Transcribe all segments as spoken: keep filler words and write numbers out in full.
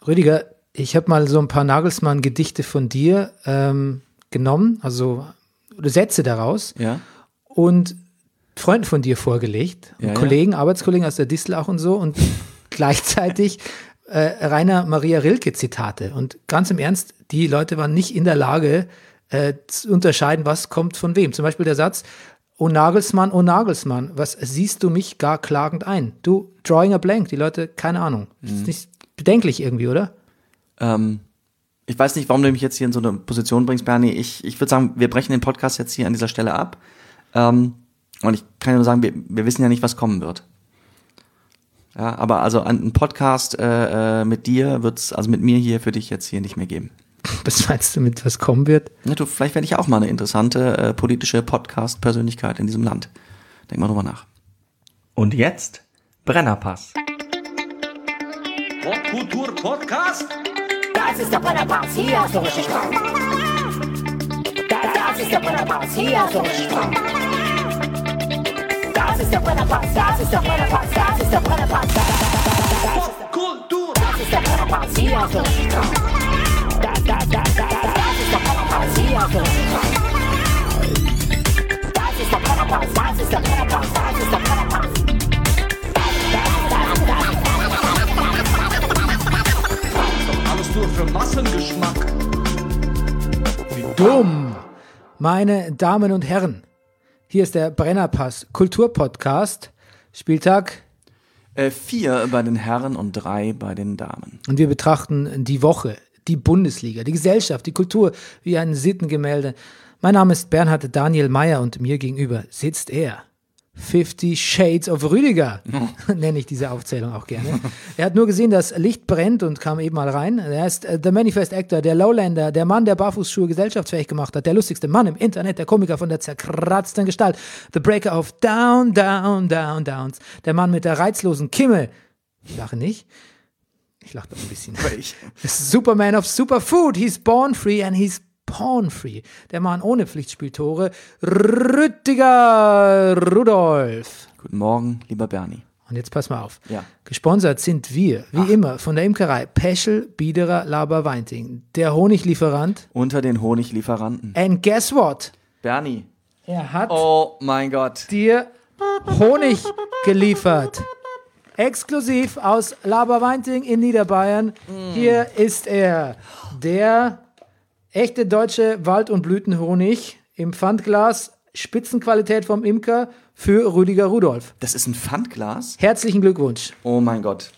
Rüdiger, ich habe mal so ein paar Nagelsmann-Gedichte von dir ähm, genommen, also Sätze daraus, ja. und Freunden von dir vorgelegt, Ja, Kollegen, ja. Arbeitskollegen aus der Distel auch und so, und gleichzeitig äh, Rainer Maria Rilke-Zitate. Und ganz im Ernst, die Leute waren nicht in der Lage äh, zu unterscheiden, was kommt von wem. Zum Beispiel der Satz: Oh Nagelsmann, oh Nagelsmann, was siehst du mich gar klagend ein? Du, drawing a blank, die Leute, keine Ahnung. Das ist nicht bedenklich irgendwie, oder? Ähm, ich weiß nicht, warum du mich jetzt hier in so eine Position bringst, Bernie. Ich, ich würde sagen, wir brechen den Podcast jetzt hier an dieser Stelle ab. Ähm, und ich kann nur sagen, wir, wir wissen ja nicht, was kommen wird. Ja, aber also einen Podcast äh, mit dir wird's, also mit mir hier für dich jetzt hier nicht mehr geben. Was meinst du mit, was kommen wird? Ja, du, vielleicht werde ich auch mal eine interessante äh, politische Podcast-Persönlichkeit in diesem Land. Denk mal drüber nach. Und jetzt Brennerpass. Popkultur-Podcast? Das ist der Brennerpass, hier hast du richtig Spaß. Das, das ist der Brennerpass, hier hast du richtig Spaß. Das ist der Brennerpass, das ist der Brennerpass, das ist der Brennerpass. Popkultur! Das ist der Brennerpass, hier hast du richtig Spaß. Das, das, das, das, das ist der Brennerpass, hier hast du richtig Spaß. Das ist der Brennerpass, das ist der Brennerpass, das ist der Brennerpass. Alles nur für Massengeschmack. Dumm! Meine Damen und Herren, hier ist der Brennerpass Kulturpodcast, Spieltag. Äh, vier bei den Herren und drei bei den Damen. Und wir betrachten die Woche, die Bundesliga, die Gesellschaft, die Kultur wie ein Sittengemälde. Mein Name ist Bernhard Daniel Mayer und mir gegenüber sitzt er. Fifty Shades of Rüdiger, oh. nenne ich diese Aufzählung auch gerne. Er hat nur gesehen, dass Licht brennt und kam eben mal rein. Er ist äh, der Manifest Actor, der Lowlander, der Mann, der Barfußschuhe gesellschaftsfähig gemacht hat, der lustigste Mann im Internet, der Komiker von der zerkratzten Gestalt, The Breaker of Down, Down, Down, Downs, der Mann mit der reizlosen Kimme. Ich lache nicht. Ich lache doch ein bisschen. Ich. Superman of Superfood, he's born free and he's porn-free. Der Mann ohne Pflichtspieltore, Rüdiger Rudolph. Guten Morgen, lieber Bernie. Und jetzt pass mal auf. Ja. Gesponsert sind wir, wie Ach. immer, von der Imkerei Peschel, Biederer, Laber, Weinting. Der Honiglieferant. Unter den Honiglieferanten. And guess what? Bernie. Er hat Oh mein Gott. dir Honig geliefert. Exklusiv aus Laber, Weinting in Niederbayern. Mm. Hier ist er. Der echte deutsche Wald- und Blütenhonig im Pfandglas, Spitzenqualität vom Imker für Rüdiger Rudolph. Das ist ein Pfandglas? Herzlichen Glückwunsch. Oh mein Gott.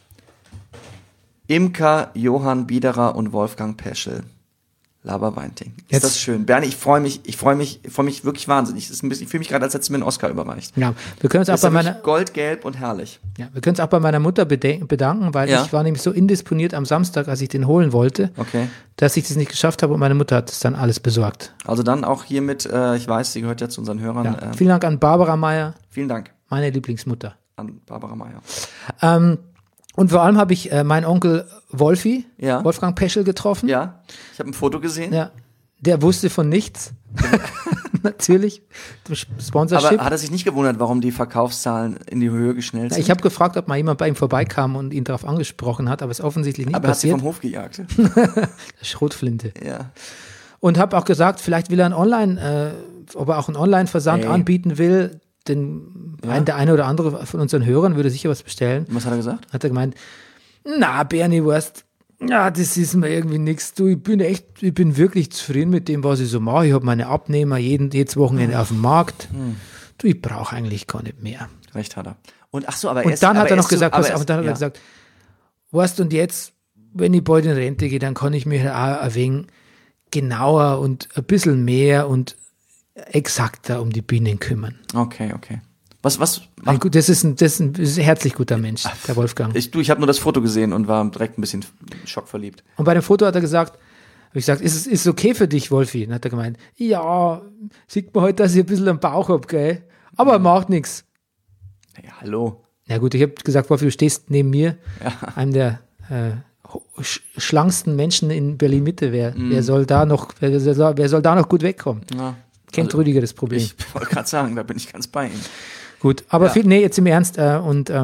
Imker, Johann Biederer und Wolfgang Peschel. Laberweinting. Ist Jetzt. Das schön. Bernie, ich freue mich, ich freue mich, ich freue mich wirklich wahnsinnig. Ich, ich fühle mich gerade, als hättest du mir einen Oscar überreicht. Ja, wir können uns auch Das bei ist meiner goldgelb und herrlich. Ja, wir können uns auch bei meiner Mutter bede- bedanken, weil Ja. ich war nämlich so indisponiert am Samstag, als ich den holen wollte, Okay. dass ich das nicht geschafft habe und meine Mutter hat es dann alles besorgt. Also dann auch hiermit, äh, ich weiß, sie gehört ja zu unseren Hörern. Ja. Äh, Vielen Dank an Barbara Meyer, vielen Dank meine Lieblingsmutter. an Barbara Meyer. Ähm, und vor allem habe ich äh, meinen Onkel Wolfi, Ja. Wolfgang Peschel, getroffen. Ja, ich habe ein Foto gesehen. Ja. Der wusste von nichts. Natürlich. Sponsorship. Aber hat er sich nicht gewundert, warum die Verkaufszahlen in die Höhe geschnellt sind? Ich habe gefragt, ob mal jemand bei ihm vorbeikam und ihn darauf angesprochen hat, aber es ist offensichtlich nicht Aber er hat sie passiert. vom Hof gejagt. Schrotflinte. Ja. Und habe auch gesagt, vielleicht will er einen Online, äh, ob er auch einen Online-Versand Ey. anbieten will. Denn Ja. ein, der eine oder andere von unseren Hörern würde sicher was bestellen. Was hat er gesagt? Hat er gemeint, na, Bernie, weißt, ja, das ist mir irgendwie nichts. Du, ich bin echt, ich bin wirklich zufrieden mit dem, was ich so mache. Ich habe meine Abnehmer jeden, jedes Wochenende auf dem Markt. Hm. Du, ich brauche eigentlich gar nicht mehr. Recht hat er. Und ach so, aber er Und ist, dann aber hat er noch ist so- gesagt, aber pass er auf, ist- und dann hat ja. er gesagt, weißt, und jetzt, wenn ich bald in Rente gehe, dann kann ich mich auch ein wenig genauer und ein bisschen mehr und exakter um die Bienen kümmern. Okay, okay. Was, was? Ein, gut, das, ist ein, das, ist ein, das ist ein herzlich guter Mensch, der Wolfgang. Ich, du, ich habe nur das Foto gesehen und war direkt ein bisschen schockverliebt. Und bei dem Foto hat er gesagt, habe ich gesagt, ist es ist okay für dich, Wolfi? Dann hat er gemeint, ja, sieht man heute, dass ich ein bisschen am Bauch habe, gell? Aber macht nichts. Naja, hallo. Ja gut, ich habe gesagt, Wolfi, du stehst neben mir, Ja. einem der äh, sch- schlanksten Menschen in Berlin-Mitte. Wer, Mm. wer, soll da noch, wer, wer, soll, wer soll da noch gut wegkommen? Ja. Kennt Also, Rüdiger das Problem. Ich wollte gerade sagen, da bin ich ganz bei ihm. Gut, aber Ja. viel, nee, jetzt im Ernst. Äh, und ähm,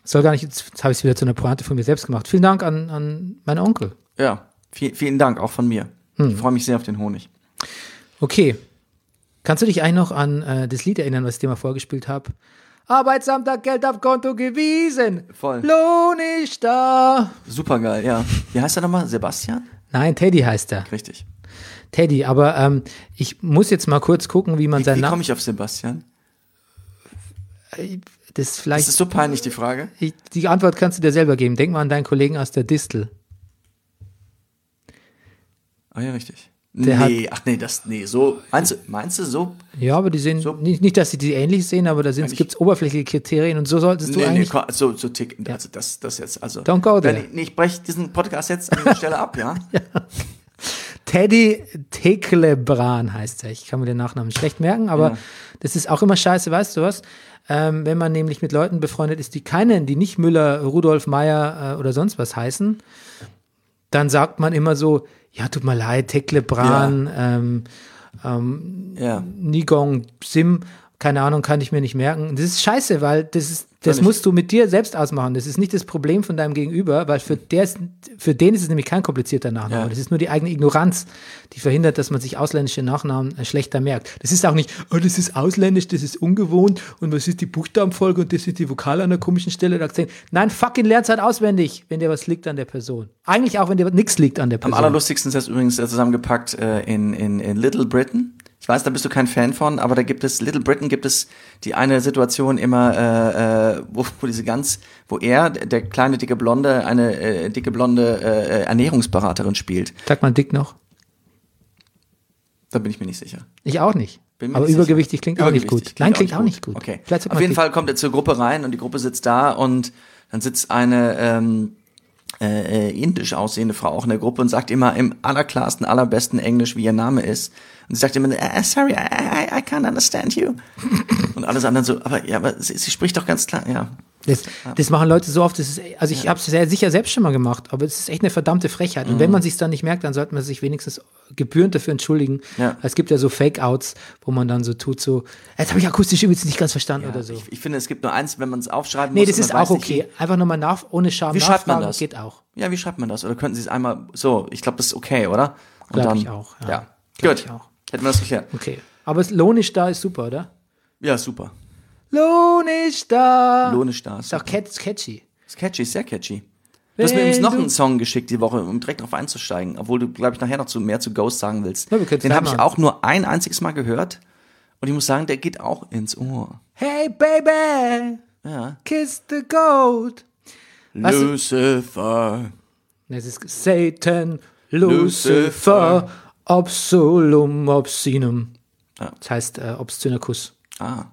Soll gar nicht, jetzt habe ich es wieder zu einer Pointe von mir selbst gemacht. Vielen Dank an, an meinen Onkel. Ja, viel, vielen Dank auch von mir. Hm. Ich freue mich sehr auf den Honig. Okay. Kannst du dich eigentlich noch an äh, das Lied erinnern, was ich dir mal vorgespielt habe? Arbeitsamt, Geld auf Konto gewiesen. Voll. Lohn ist da. Super geil, ja. Wie heißt er nochmal? Sebastian? Nein, Teddy heißt er. Richtig. Teddy, aber ähm, ich muss jetzt mal kurz gucken, wie man Wie, seinen wie komme Namen. ich auf Sebastian? Das Das vielleicht. ist so peinlich, die Frage. Ich, die Antwort kannst du dir selber geben. Denk mal an deinen Kollegen aus der Distel. Ah ja, richtig. Der nee, ach nee, das, nee, so, meinst du, meinst du so? Ja, aber die sehen, So- nicht, nicht, dass sie die ähnlich sehen, aber da Eigentlich- gibt es oberflächliche Kriterien und so solltest du Nee, nee, eigentlich. ko- so, so tick, also das, das jetzt, also. Don't go there. Wenn ich, nee, ich breche diesen Podcast jetzt an dieser Stelle ab, ja? Teddy Teklebran heißt er. Ich kann mir den Nachnamen schlecht merken, aber Ja. das ist auch immer scheiße, weißt du was? Ähm, wenn man nämlich mit Leuten befreundet ist, die keinen, die nicht Müller, Rudolf Meier äh, oder sonst was heißen, dann sagt man immer so, ja, tut mir leid, Teklebran, ähm, ähm, Ja. Nigong, Sim, keine Ahnung, kann ich mir nicht merken. Das ist scheiße, weil das ist, das Völlig. musst du mit dir selbst ausmachen. Das ist nicht das Problem von deinem Gegenüber, weil für, der ist, für den ist es nämlich kein komplizierter Nachname. Ja. Das ist nur die eigene Ignoranz, die verhindert, dass man sich ausländische Nachnamen äh, schlechter merkt. Das ist auch nicht, oh, das ist ausländisch, das ist ungewohnt und was ist die Buchstabenfolge und das ist die Vokale an einer komischen Stelle. Da Akzent. Nein, fucking lern's halt auswendig, wenn dir was liegt an der Person. Eigentlich auch, wenn dir nichts liegt an der Am Person. allerlustigsten ist das übrigens äh, zusammengepackt äh, in, in, in Little Britain. Ich weiß, da bist du kein Fan von, aber da gibt es, Little Britain gibt es die eine Situation immer, äh, äh, wo, wo diese ganz, wo er, der kleine dicke Blonde, eine äh, dicke blonde äh, Ernährungsberaterin spielt. Sag mal dick noch. Da bin ich mir nicht sicher. Ich auch nicht. Bin mir Aber nicht übergewichtig klingt auch nicht Übergewichtig gut. Nein, klingt auch nicht gut. Okay. Vielleicht sag Auf mal jeden dick. Fall kommt er zur Gruppe rein und die Gruppe sitzt da und dann sitzt eine ähm, äh, äh, indisch aussehende Frau auch in der Gruppe und sagt immer im allerklarsten, allerbesten Englisch, wie ihr Name ist. Und sie sagt immer, uh, sorry, I, I, I can't understand you. Und alles anderen so, aber ja, aber sie, sie spricht doch ganz klar, ja. Das, das machen Leute so oft, das ist, also ich habe es sehr sicher selbst schon mal gemacht, aber es ist echt eine verdammte Frechheit. Und wenn man sich dann nicht merkt, dann sollte man sich wenigstens gebührend dafür entschuldigen. Ja. Es gibt ja so Fake-Outs, wo man dann so tut, so, jetzt habe ich akustisch übrigens nicht ganz verstanden ja oder so. ich, ich finde, es gibt nur eins, wenn man es aufschreiben Nee, muss. das und ist man auch weiß nicht, okay. Einfach nochmal nach, ohne Scham Wie schreibt man nachfragen, das? geht auch. Wie, ja, wie schreibt man das? Oder könnten Sie es einmal so? Ich glaube, das ist okay, oder? Und Glaub dann, ich auch, ja. Ja, Glaub gut. ich auch. Hätten wir das geklärt. Okay. Aber das Lohn ist da, ist super, oder? Ja, super. Lohn ist da. Lohn ist da. Ist auch catch- catchy. Ist catchy, ist sehr catchy. Du hast mir übrigens Wenn noch du- einen Song geschickt die Woche, um direkt drauf einzusteigen, obwohl du, glaube ich, nachher noch zu, mehr zu Ghost sagen willst. Ja, wir können's Den gleich habe ich machen. auch nur ein einziges Mal gehört und ich muss sagen, der geht auch ins Ohr. Hey, baby, Ja. kiss the goat. Weißt du- Lucifer. Es ist Satan, Lucifer. Lucifer, Obsolum, Obscenum. Ja. Das heißt äh, obszöner Kuss. Ah.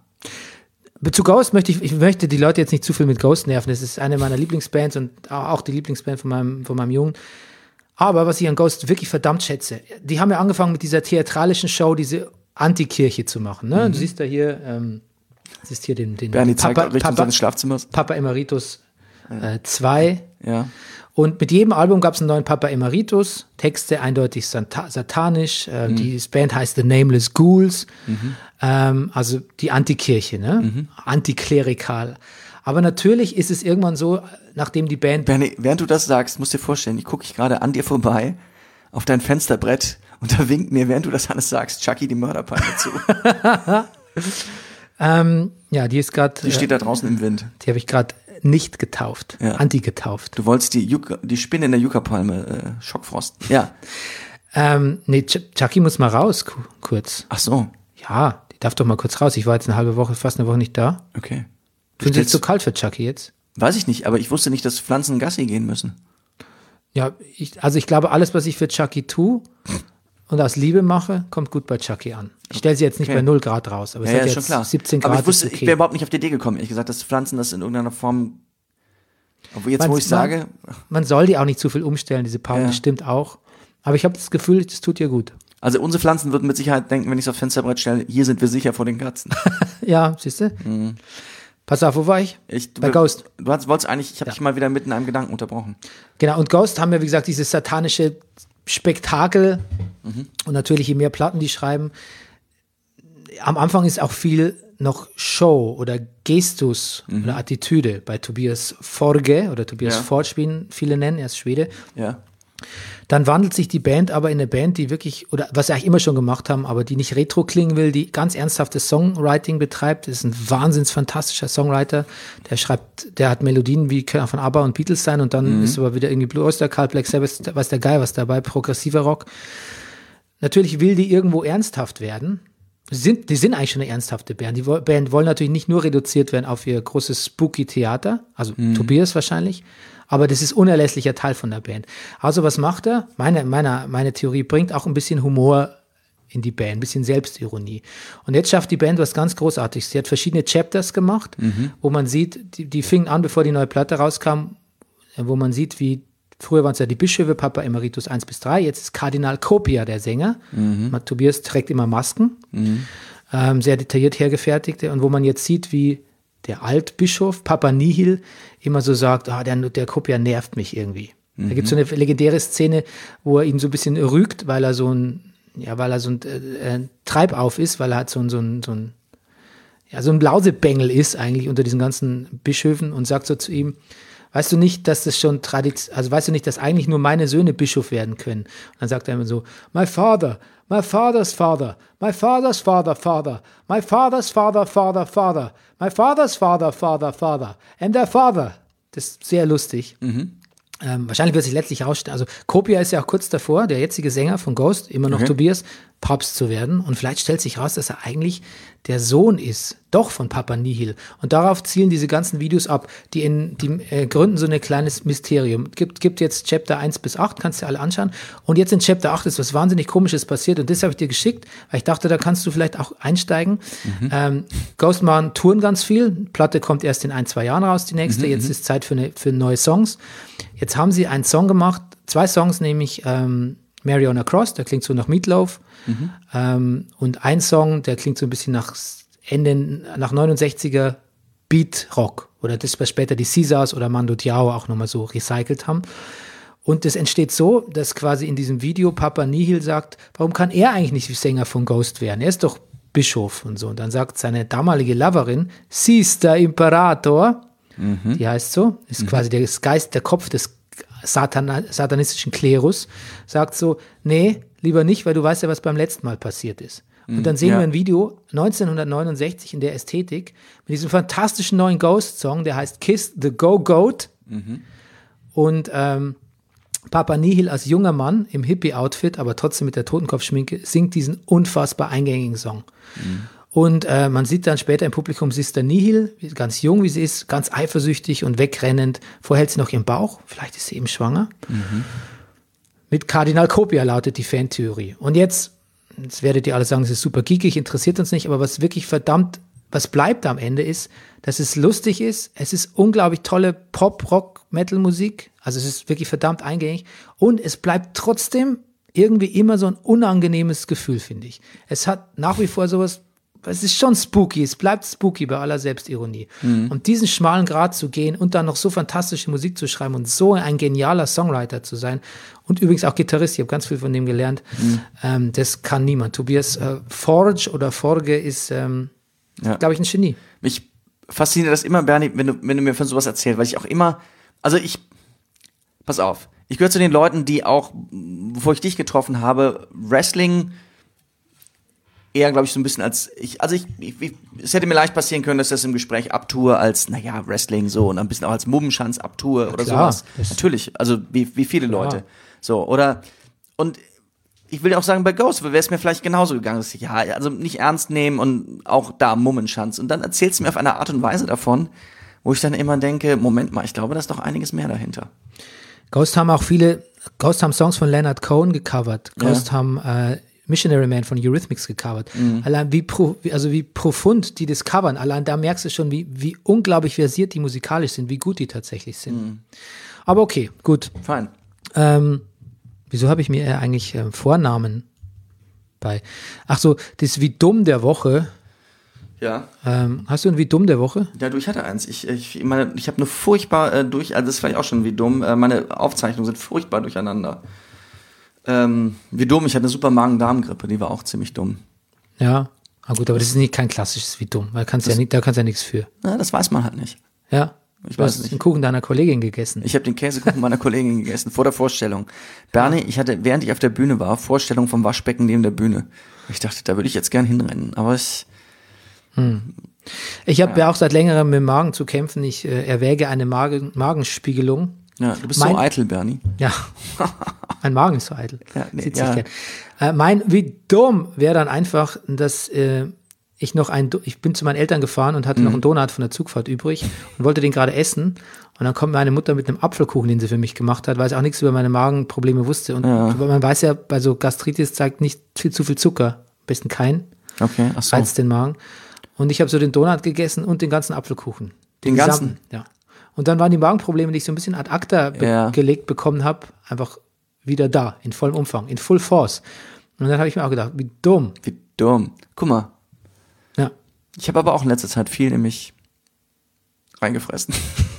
Zu Ghost möchte ich, ich möchte die Leute jetzt nicht zu viel mit Ghost nerven. Das ist eine meiner Lieblingsbands und auch die Lieblingsband von meinem, von meinem Jungen. Aber was ich an Ghost wirklich verdammt schätze, die haben ja angefangen mit dieser theatralischen Show, diese Antikirche zu machen. Ne? Du siehst da hier, ähm, siehst hier den, den Bernie zeigt Papa, Richtung Papa, seines Schlafzimmers. Papa Emeritus zwei. Ja. Und mit jedem Album gab es einen neuen Papa Emeritus, Texte eindeutig sata- satanisch, äh, Mhm. die Band heißt The Nameless Ghouls, ähm, also die Antikirche, ne? Mhm. Antiklerikal. Aber natürlich ist es irgendwann so, nachdem die Band, Bernie, während du das sagst, musst du dir vorstellen, ich gucke ich gerade an dir vorbei auf dein Fensterbrett und da winkt mir, während du das alles sagst, Chucky die Mörderpeitsche zu. ähm, ja, die ist gerade, Die äh, steht da draußen im Wind. die habe ich gerade nicht getauft, Ja. anti-getauft. Du wolltest die, Yucca, die Spinne in der Yucca-Palme äh, Schockfrost. Ja. Ähm, nee, Ch- Chucky muss mal raus, ku- kurz. Ach so, Ja, die darf doch mal kurz raus. Ich war jetzt eine halbe Woche, fast eine Woche nicht da. okay. Du Findest du es stellst- zu kalt für Chucky jetzt? Weiß ich nicht, aber ich wusste nicht, dass Pflanzen Gassi gehen müssen. Ja, ich, also ich glaube, alles, was ich für Chucky tue und aus Liebe mache, kommt gut bei Chucky an. Ich stelle sie jetzt nicht Okay. bei null Grad raus, aber es Ja, ja, hat ist schon jetzt klar. siebzehn Grad. aber ich wusste, ist ich okay. wäre überhaupt nicht auf die Idee gekommen, ehrlich gesagt, dass Pflanzen das in irgendeiner Form, obwohl jetzt, Man- wo ich sage, Man soll die auch nicht zu viel umstellen, diese Palmen, Ja. das stimmt auch. Aber ich habe das Gefühl, das tut ihr gut. also unsere Pflanzen würden mit Sicherheit denken, wenn ich es aufs Fensterbrett stelle, hier sind wir sicher vor den Katzen. Ja, siehst du? Pass auf, wo war ich? Ich, du, Bei Ghost. Du hast, wolltest eigentlich, ich habe Ja. dich mal wieder mitten in einem Gedanken unterbrochen. Genau, und Ghost haben ja, wie gesagt, dieses satanische Spektakel. Mhm. Und natürlich, je mehr Platten die schreiben, am Anfang ist auch viel noch Show oder Gestus mhm. oder Attitüde bei Tobias Forge oder Tobias Ja. Forge, wie ihn viele nennen, er ist Schwede. Ja. Dann wandelt sich die Band aber in eine Band, die wirklich, oder was sie eigentlich immer schon gemacht haben, aber die nicht retro klingen will, die ganz ernsthaftes Songwriting betreibt. Das ist ein wahnsinns fantastischer Songwriter. Der schreibt, der hat Melodien wie können von ABBA und Beatles sein und dann mhm. ist aber wieder irgendwie Blue Oyster Cult, Black Sabbath, weiß der Geil was dabei, progressiver Rock. Natürlich will die irgendwo ernsthaft werden. Sind, die sind eigentlich schon eine ernsthafte Band. Die Band wollen natürlich nicht nur reduziert werden auf ihr großes Spooky-Theater, also mhm. Tobias wahrscheinlich, aber das ist unerlässlicher Teil von der Band. Also was macht er? Meine, meine, meine Theorie bringt auch ein bisschen Humor in die Band, ein bisschen Selbstironie. Und jetzt schafft die Band was ganz Großartiges. Sie hat verschiedene Chapters gemacht, mhm. wo man sieht, die, die fingen an, bevor die neue Platte rauskam, wo man sieht, wie früher waren es ja die Bischöfe, Papa Emeritus eins bis drei, jetzt ist Kardinal Copia der Sänger. Mhm. Tobias trägt immer Masken, mhm. ähm, sehr detailliert hergefertigte. Und wo man jetzt sieht, wie der Altbischof, Papa Nihil, immer so sagt, ah, der, der Copia nervt mich irgendwie. Mhm. Da gibt es so eine legendäre Szene, wo er ihn so ein bisschen rügt, weil er so ein, ja, weil er so ein äh, Treibauf ist, weil er halt so ein, so ein, so ein, ja, so ein Lausebengel ist eigentlich unter diesen ganzen Bischöfen und sagt so zu ihm, weißt du nicht, dass das schon Tradition, also weißt du nicht, dass eigentlich nur meine Söhne Bischof werden können? Und dann sagt er immer so, my father, my father's father, my father's father, father, my father's father, father, father, my father's father, father, father, and their father. Das ist sehr lustig. Mhm. Ähm, wahrscheinlich wird sich letztlich herausstellen, also Copia ist ja auch kurz davor, der jetzige Sänger von Ghost, immer noch okay. Tobias, Papst zu werden. Und vielleicht stellt sich raus, dass er eigentlich der Sohn ist, doch von Papa Nihil. Und darauf zielen diese ganzen Videos ab, die in die äh, gründen so ein kleines Mysterium. Gibt, gibt jetzt Chapter eins bis acht, kannst du alle anschauen. Und jetzt in Chapter acht ist was wahnsinnig Komisches passiert. Und das habe ich dir geschickt, weil ich dachte, da kannst du vielleicht auch einsteigen. Mhm. Ähm, Ghost machen touren ganz viel. Platte kommt erst in ein, zwei Jahren raus, die nächste. Mhm, jetzt ist Zeit für, eine, für neue Songs. Jetzt haben sie einen Song gemacht, zwei Songs, nämlich ähm, Mary on a Cross, der klingt so nach Meatloaf. Mhm. Ähm, und ein Song, der klingt so ein bisschen nach Ende, nach neunundsechziger Beat-Rock. Oder das, was später die Caesars oder Mando Diao auch nochmal so recycelt haben. Und das entsteht so, dass quasi in diesem Video Papa Nihil sagt, warum kann er eigentlich nicht Sänger von Ghost werden? Er ist doch Bischof und so. Und dann sagt seine damalige Loverin, Sister Imperator, mhm. die heißt so, ist mhm. quasi der Geist, der Kopf des Satan, satanistischen Klerus, sagt so, nee, lieber nicht, weil du weißt ja, was beim letzten Mal passiert ist. Und dann sehen ja. wir ein Video, neunzehnhundertneunundsechzig in der Ästhetik, mit diesem fantastischen neuen Ghost-Song, der heißt Kiss the Go-Goat. Mhm. Und ähm, Papa Nihil als junger Mann im Hippie-Outfit, aber trotzdem mit der Totenkopfschminke, singt diesen unfassbar eingängigen Song. Mhm. Und äh, man sieht dann später im Publikum Sister Nihil, ganz jung wie sie ist, ganz eifersüchtig und wegrennend. Vorher hält sie noch ihren Bauch, vielleicht ist sie eben schwanger. Mhm. Mit Kardinal Copia lautet die Fantheorie. Und jetzt, jetzt werdet ihr alle sagen, es ist super geekig, interessiert uns nicht, aber was wirklich verdammt, was bleibt am Ende ist, dass es lustig ist, es ist unglaublich tolle Pop-Rock-Metal-Musik, also es ist wirklich verdammt eingängig und es bleibt trotzdem irgendwie immer so ein unangenehmes Gefühl, finde ich. Es hat nach wie vor sowas, es ist schon spooky, es bleibt spooky bei aller Selbstironie. Mhm. Und diesen schmalen Grat zu gehen und dann noch so fantastische Musik zu schreiben und so ein genialer Songwriter zu sein und übrigens auch Gitarrist, ich habe ganz viel von dem gelernt, mhm. ähm, das kann niemand. Tobias äh, Forge oder Forge ist, ähm, ja. glaube ich, ein Genie. Mich fasziniert das immer, Bernie, wenn du, wenn du mir von sowas erzählst, weil ich auch immer, also ich, pass auf, ich gehöre zu den Leuten, die auch, bevor ich dich getroffen habe, Wrestling eher, glaube ich, so ein bisschen als, ich, also ich, ich, ich, es hätte mir leicht passieren können, dass ich das im Gespräch abtue als, naja, Wrestling so und ein bisschen auch als Mummenschanz abtue ja, oder klar, sowas. Natürlich, also wie, wie viele klar. Leute. So, oder, und ich will ja auch sagen, bei Ghost wäre es mir vielleicht genauso gegangen, dass ich, ja, also nicht ernst nehmen und auch da Mummenschanz. Und dann erzählst du mir auf eine Art und Weise davon, wo ich dann immer denke, Moment mal, ich glaube, da ist doch einiges mehr dahinter. Ghost haben auch viele, Ghost haben Songs von Leonard Cohen gecovert. Ghost ja. haben äh, Missionary Man von Eurythmics gecovert. Mhm. Allein wie, pro, also wie profund die das covern, allein da merkst du schon, wie, wie unglaublich versiert die musikalisch sind, wie gut die tatsächlich sind. Mhm. Aber okay, gut. Fein. Ähm, wieso habe ich mir eigentlich äh, Vornamen bei? Ach so, das Wie dumm der Woche. Ja. Ähm, hast du ein Wie dumm der Woche? Ja, du, ich hatte eins. Ich, ich, meine, ich habe nur furchtbar äh, durch, also das ist vielleicht auch schon wie dumm, äh, meine Aufzeichnungen sind furchtbar durcheinander. Ähm, wie dumm, ich hatte eine super Magen-Darm-Grippe, die war auch ziemlich dumm. Ja, Ah gut, aber das ist nicht kein klassisches wie dumm, weil kannst ja nicht, da kannst du ja nichts für. Na, das weiß man halt nicht. Ja, Ich du weiß hast nicht. den Kuchen deiner Kollegin gegessen. Ich habe den Käsekuchen meiner Kollegin gegessen, vor der Vorstellung. Bernie, ich hatte, während ich auf der Bühne war, Vorstellung vom Waschbecken neben der Bühne. Ich dachte, da würde ich jetzt gern hinrennen, aber ich, Ich habe ja. ja auch seit längerem mit dem Magen zu kämpfen. Ich äh, erwäge eine Magen, Magenspiegelung. ja, du bist Mein- so eitel, Bernie. Ja, mein Magen ist so eitel. Ja, nee, Sieht ja. sich gern. Äh, mein, wie dumm wäre dann einfach, dass äh, ich noch ein, Do- ich bin zu meinen Eltern gefahren und hatte noch einen Donut von der Zugfahrt übrig und wollte den gerade essen. Und dann kommt meine Mutter mit einem Apfelkuchen, den sie für mich gemacht hat, weil sie auch nichts über meine Magenprobleme wusste. Und Ja. man weiß ja, bei so Gastritis zeigt nicht viel zu viel Zucker, am besten kein, Okay, ach so. reizt den Magen. Und ich habe so den Donut gegessen und den ganzen Apfelkuchen. Den ganzen? gesamten, ja. Und dann waren die Magenprobleme, die ich so ein bisschen ad acta be- Ja. gelegt bekommen habe, einfach wieder da, in vollem Umfang, in Full Force. Und dann habe ich mir auch gedacht, wie dumm. Wie dumm. Guck mal, Ja. ich habe aber auch in letzter Zeit viel nämlich reingefressen.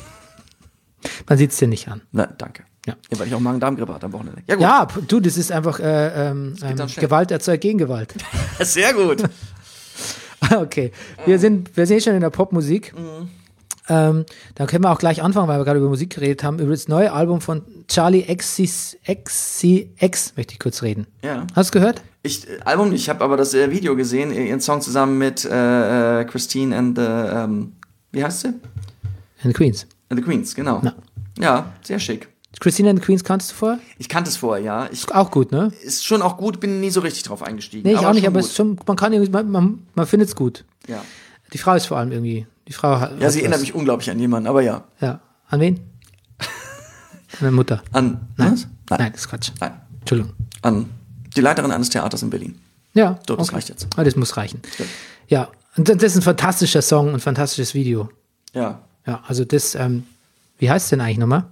Man sieht es dir nicht an. Na, danke. Ja. Ja, weil ich auch Magen-Darm-Grippe hatte am Wochenende. Ja, gut. Ja, p- du, das ist einfach äh, ähm, ähm, dann schnell. Gewalt erzeugt Gegengewalt. Sehr gut. Okay, wir sind, wir sind schon in der Popmusik. Mhm. Ähm, dann können wir auch gleich anfangen, weil wir gerade über Musik geredet haben, über das neue Album von Charlie X C X möchte ich kurz reden. Ja. Hast du gehört? Ich, äh, Album nicht, ich habe aber das äh, Video gesehen, ihren Song zusammen mit äh, äh, Christine and the, ähm, wie heißt sie? In Queens. And the Queens, genau. Na. Ja, sehr schick. Christina and the Queens kanntest du vorher? Ich kannte es vorher, ja. Ich, Auch gut, ne? ist schon auch gut, bin nie so richtig drauf eingestiegen. Nee, ich auch nicht, schon aber es gut. ist schon, man kann irgendwie, man, man, man findet es gut. Ja. Die Frau ist vor allem irgendwie, die Frau hat. Ja, hat sie was. erinnert mich unglaublich an jemanden, aber ja. Ja. An wen? An meine Mutter. An, Nein. was? Nein, das ist Quatsch. Nein. Entschuldigung. An die Leiterin eines Theaters in Berlin. Ja. So, das reicht jetzt. Ah, das muss reichen. Gut. Ja. Und das ist ein fantastischer Song, ein fantastisches Video. Ja. Ja, also das, ähm, wie heißt es denn eigentlich nochmal?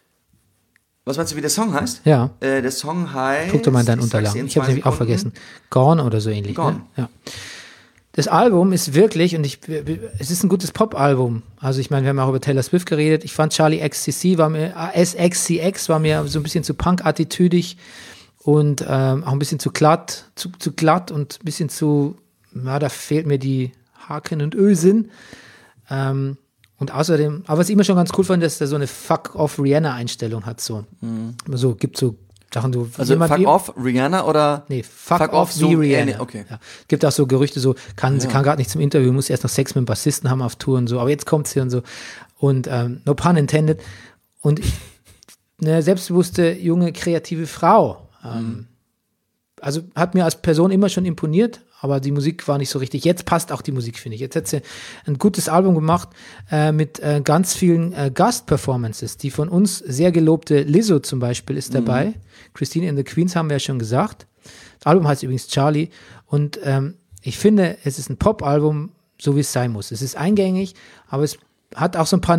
Was meinst du, wie der Song heißt? Ja. Äh, der Song heißt... Guck doch mal in deinen ich sag's dir Unterlagen. in Ich habe es zwei nämlich auch Sekunden. vergessen. Gone oder so ähnlich. Gone. Ne? Ja. Das Album ist wirklich, und ich, es ist ein gutes Pop-Album. Also ich meine, wir haben auch über Taylor Swift geredet. Ich fand Charlie X C C war mir, S X C X war mir so ein bisschen zu punk-attitüdig und ähm, auch ein bisschen zu glatt, zu, zu glatt und ein bisschen zu, ja, da fehlt mir die Haken und Ösen. Ähm, und außerdem, aber was ich immer schon ganz cool fand, dass er so eine Fuck-off-Rihanna-Einstellung hat. So, so gibt so Sachen, so Also jemand Fuck wie- Off, Rihanna oder... Nee, fuck, Fuck off, off, so wie Rihanna. ähnlich, okay. Ja. Gibt auch so Gerüchte, so, kann, sie kann gerade nicht zum Interview, muss erst noch Sex mit dem Bassisten haben auf Tour und so, aber jetzt kommt sie und so. Und ähm, no pun intended. Und ich, eine selbstbewusste, junge, kreative Frau. Ähm, also hat mir als Person immer schon imponiert, aber die Musik war nicht so richtig. Jetzt passt auch die Musik, finde ich. Jetzt hat sie ein gutes Album gemacht äh, mit äh, ganz vielen äh, Gast-Performances. Die von uns sehr gelobte Lizzo zum Beispiel ist dabei. Mhm. Christine and the Queens haben wir ja schon gesagt. Das Album heißt übrigens Charlie. Und ähm, ich finde, es ist ein Pop-Album, so wie es sein muss. Es ist eingängig, aber es hat auch so ein paar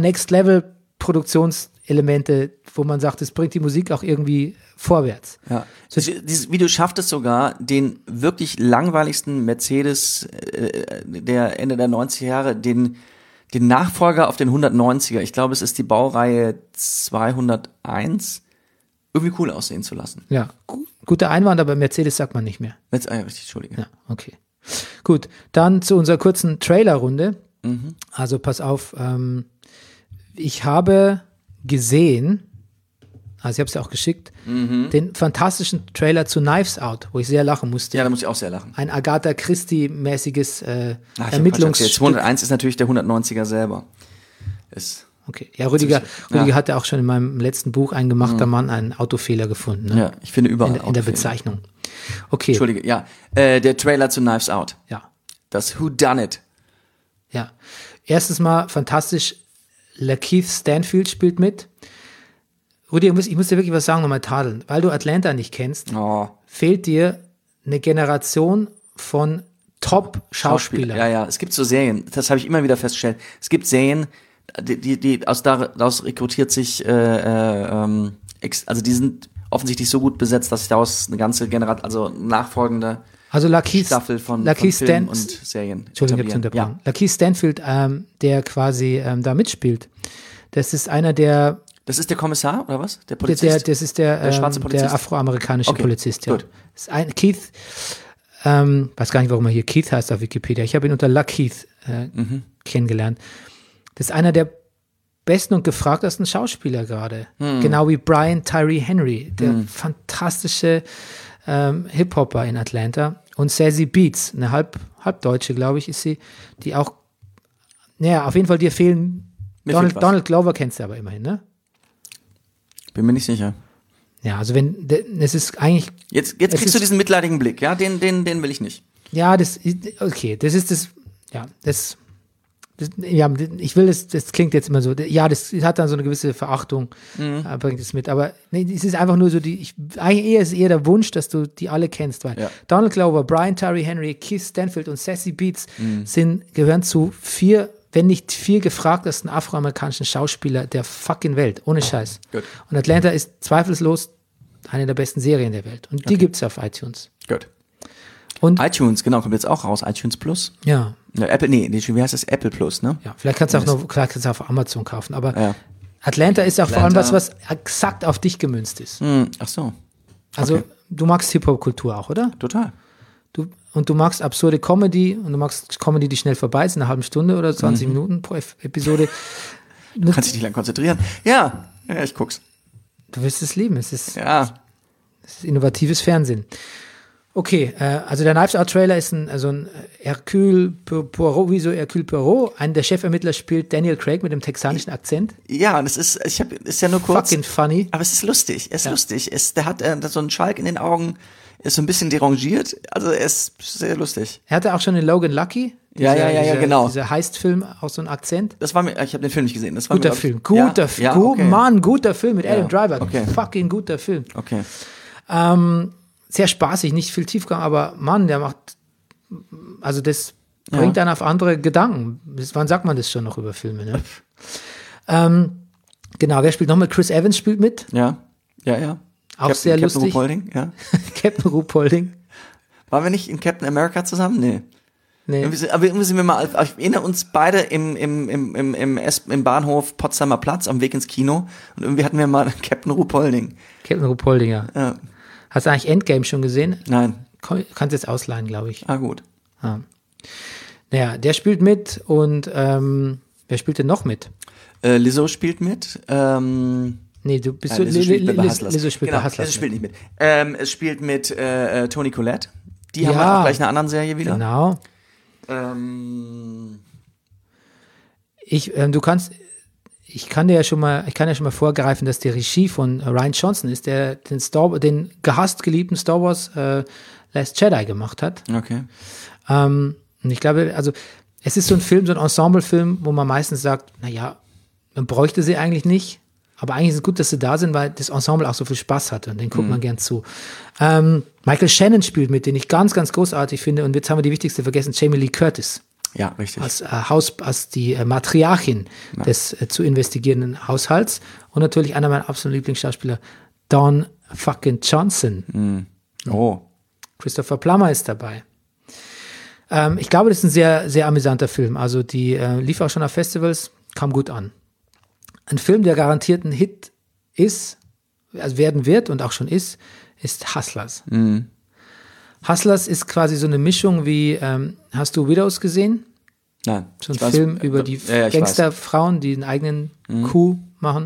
Next-Level-Produktionselemente, wo man sagt, es bringt die Musik auch irgendwie vorwärts. Ja. So- Dieses Video schafft es sogar, den wirklich langweiligsten Mercedes äh, der Ende der neunziger Jahre, den, den Nachfolger auf den hundertneunziger, ich glaube, es ist die Baureihe zweihunderteins, irgendwie cool aussehen zu lassen. Ja, gu- guter Einwand, aber Mercedes sagt man nicht mehr. Jetzt, ah, ja, richtig, Entschuldige. Ja, okay. Gut, dann zu unserer kurzen Trailer-Runde. Also pass auf, ähm, ich habe gesehen, also ich habe es ja auch geschickt, den fantastischen Trailer zu Knives Out, wo ich sehr lachen musste. Ja, da muss ich auch sehr lachen. Ein Agatha Christie-mäßiges äh, Ach, ich hab Quatsch erzählt. Ermittlungsstück. zweihunderteins ist natürlich der hundertneunziger selber. Ist, Okay, ja, Rüdiger, Ja. Rüdiger hatte auch schon in meinem letzten Buch Ein gemachter Mann einen Autofehler gefunden. Ne? ja, ich finde überall in, der- in der Autofehler. Bezeichnung. Okay, Entschuldige, ja. Äh, der Trailer zu Knives Out. ja. Das Who Done It. Ja, erstens mal fantastisch, Lakeith Stanfield spielt mit. Rudi, ich muss, ich muss dir wirklich was sagen, nochmal tadeln. Weil du Atlanta nicht kennst, Oh, fehlt dir eine Generation von Top-Schauspielern. Ja, ja, es gibt so Serien, das habe ich immer wieder festgestellt. Es gibt Serien, die, die, die aus daraus rekrutiert sich, äh, äh, ähm, ex, also die sind offensichtlich so gut besetzt, dass sich daraus eine ganze Generation, also nachfolgende Also Lakeith, Staffel von, Lakeith von Filmen Stan- und Serien Entschuldigung, ich hab's etablieren. unterbrochen. Lakeith Stanfield, ähm, der quasi ähm, da mitspielt. Das ist einer der, Das ist der Kommissar, oder was? Der der, Polizist? der das ist der, Der schwarze ähm, Polizist? der afroamerikanische Okay, Polizist, ja. gut. Das ist ein, Keith, ähm, weiß gar nicht, warum er hier Keith heißt auf Wikipedia. Ich habe ihn unter Lakeith äh, Mhm. kennengelernt. Das ist einer der besten und gefragtesten Schauspieler gerade. Genau wie Brian Tyree Henry, der fantastische ähm, Hip-Hopper in Atlanta. Und Sassy Beats, eine halb, Halbdeutsche, glaube ich, ist sie, die auch, naja, auf jeden Fall dir fehlen. Mir Donald, fehlt was. Donald Glover kennst du aber immerhin, ne? Bin mir nicht sicher. Ja, also wenn, de- es ist eigentlich, Jetzt, jetzt Es kriegst du ist- diesen mitleidigen Blick, ja? Den, den, den will ich nicht. ja, das, ist- okay, das ist das, ja, das, das ja, ich will das, das klingt jetzt immer so, ja, das hat dann so eine gewisse Verachtung, äh, bringt es mit, aber nee, es ist einfach nur so die, ich, eigentlich eher ist eher der Wunsch, dass du die alle kennst, weil Ja. Donald Glover, Brian Tyree Henry, Keith Stanfield und Sassy Beats sind, gehören zu vier, wenn nicht vier gefragtesten afroamerikanischen Schauspieler der fucking Welt, ohne Scheiß. Gut. Und Atlanta ist zweifellos eine der besten Serien der Welt und die gibt's auf iTunes. Gut. Und, iTunes, genau, kommt jetzt auch raus. iTunes Plus. ja, Ja, Apple, nee, nee, wie heißt das? Apple Plus, ne? Ja, vielleicht kannst du auch noch, vielleicht kannst du auf Amazon kaufen, aber Ja. Atlanta ist auch vor allem was, Atlanta. was exakt auf dich gemünzt ist. Hm, ach so, Also, okay. du magst Hip-Hop-Kultur auch, oder? total. Du, und du magst absurde Comedy und du magst Comedy, die schnell vorbei ist, eine halbe Stunde oder zwanzig Mhm. Minuten pro Ef- Episode. Du kannst dich nicht lang konzentrieren. Ja, ja, ich guck's. Du wirst es lieben. Es ist, Ja, es ist innovatives Fernsehen. Okay, äh, also der Knives Out Trailer ist ein, also ein Hercule Poirot, wie so Hercule Poirot. Einen der Chefermittler spielt Daniel Craig mit dem texanischen Akzent. ja, und es ist, ich hab, ist ja nur kurz. Fucking funny. Aber es ist lustig, es ist lustig. Es, der hat äh, so einen Schalk in den Augen, ist so ein bisschen derangiert. Also er ist sehr lustig. Er hatte auch schon in Logan Lucky. Ja, ja, ja, ja, genau. Dieser Heist-Film, auch so ein Akzent. Das war mir, ich habe den Film nicht gesehen. Das war Guter mir, glaub Film, ich, guter ja, Film, ja, gut, okay. Mann, guter Film mit Adam Ja, Driver. okay. Fucking guter Film. Okay. Ähm, sehr spaßig, nicht viel Tiefgang, aber Mann, der macht, also das Ja. bringt dann auf andere Gedanken. Bis wann sagt man das schon noch über Filme, ne? ähm, genau, wer spielt noch mit? Chris Evans spielt mit, Ja, ja, ja. auch Captain, sehr Captain lustig. Ruhpolding, ja. Captain Ruhpolding. Waren wir nicht in Captain America zusammen? Nee. Nee. Irgendwie sind- Aber irgendwie sind wir mal, ich erinnere uns beide im, im, im, im, im, S- im Bahnhof Potsdamer Platz am Weg ins Kino und irgendwie hatten wir mal Captain Ruhpolding. Captain Ruhpolding, ja. Ja. Hast du eigentlich Endgame schon gesehen? Nein. Komm, kannst jetzt ausleihen, glaube ich. Ah, gut. Ja. Naja, der spielt mit und ähm, wer spielt denn noch mit? Äh, Lizzo spielt mit. Ähm, Nee, du bist nein, so, Lizzo spielt bei Liz- Hustlers. Lizzo spielt genau, bei Hustlers Lizzo spielt mit. nicht mit. Ähm, es spielt mit äh, äh, Toni Collette. Die haben Ja. wir auch gleich in einer anderen Serie wieder. Genau. Ähm, Ich, ähm, du kannst, ich kann dir ja schon mal, ich kann ja schon mal vorgreifen, dass die Regie von Rian Johnson ist, der den Star, den gehasst geliebten Star Wars äh, Last Jedi gemacht hat. okay. Ähm, und ich glaube, also es ist so ein Film, so ein Ensemble-Film, wo man meistens sagt, naja, man bräuchte sie eigentlich nicht, aber eigentlich ist es gut, dass sie da sind, weil das Ensemble auch so viel Spaß hatte und den guckt man gern zu. Ähm, Michael Shannon spielt mit, den ich ganz, ganz großartig finde, und jetzt haben wir die wichtigste vergessen, Jamie Lee Curtis. Ja, richtig. Als, äh, Haus, als die äh, Matriarchin des äh, zu investigierenden Haushalts und natürlich einer meiner absoluten Lieblingsschauspieler, Don fucking Johnson. Oh. Christopher Plummer ist dabei. Ähm, ich glaube, das ist ein sehr, sehr amüsanter Film. Also die äh, lief auch schon auf Festivals, kam gut an. Ein Film, der garantiert ein Hit ist, also werden wird und auch schon ist, ist Hustlers. Hustlers ist quasi so eine Mischung wie, ähm, hast du Widows gesehen? Nein. So ein Ich weiß- Film über die ja, ja, ich weiß. Gangsterfrauen, die einen eigenen Coup machen.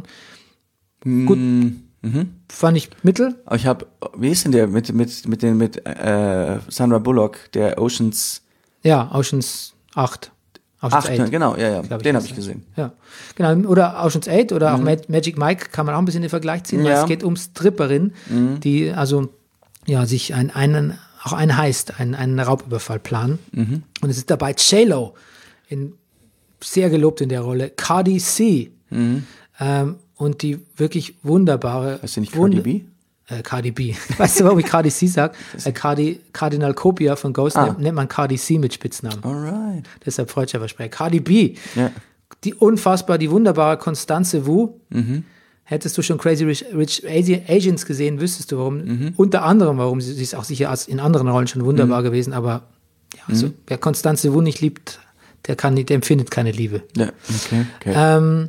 Gut, Mhm. fand ich mittel. Aber ich habe, wie ist denn der mit mit mit den mit äh, Sandra Bullock, der Oceans Ja, Oceans acht. Oceans acht, eight. genau, ja, ja, glaub den ich, habe ist ich das. gesehen. Ja, genau. Oder Ocean's Eight oder auch Ma- Magic Mike kann man auch ein bisschen in den Vergleich ziehen, weil Ja. es geht um Stripperin, die also ja sich ein, einen, auch einen Heist, einen, einen Raubüberfall planen. Und es ist dabei J-Lo, in, sehr gelobt in der Rolle, Cardi C. Ähm, und die wirklich wunderbare. Weißt du nicht Wund- Cardi B? Äh, Cardi B. Weißt du, warum ich Cardi C sage? Äh, Cardi, Cardinal Copia von Ghost Ah. nennt, nennt man Cardi C mit Spitznamen. Alright. Deshalb freudscher Versprecher. Cardi B. Ja. Die unfassbar, die wunderbare Constanze Wu. Hättest du schon Crazy Rich, Rich Asi- Asians gesehen, wüsstest du warum. Unter anderem, warum sie, sie ist auch sicher als in anderen Rollen schon wunderbar gewesen, aber ja, also, wer Constanze Wu nicht liebt, der kann nicht, der empfindet keine Liebe. Ja, okay, okay. Ähm,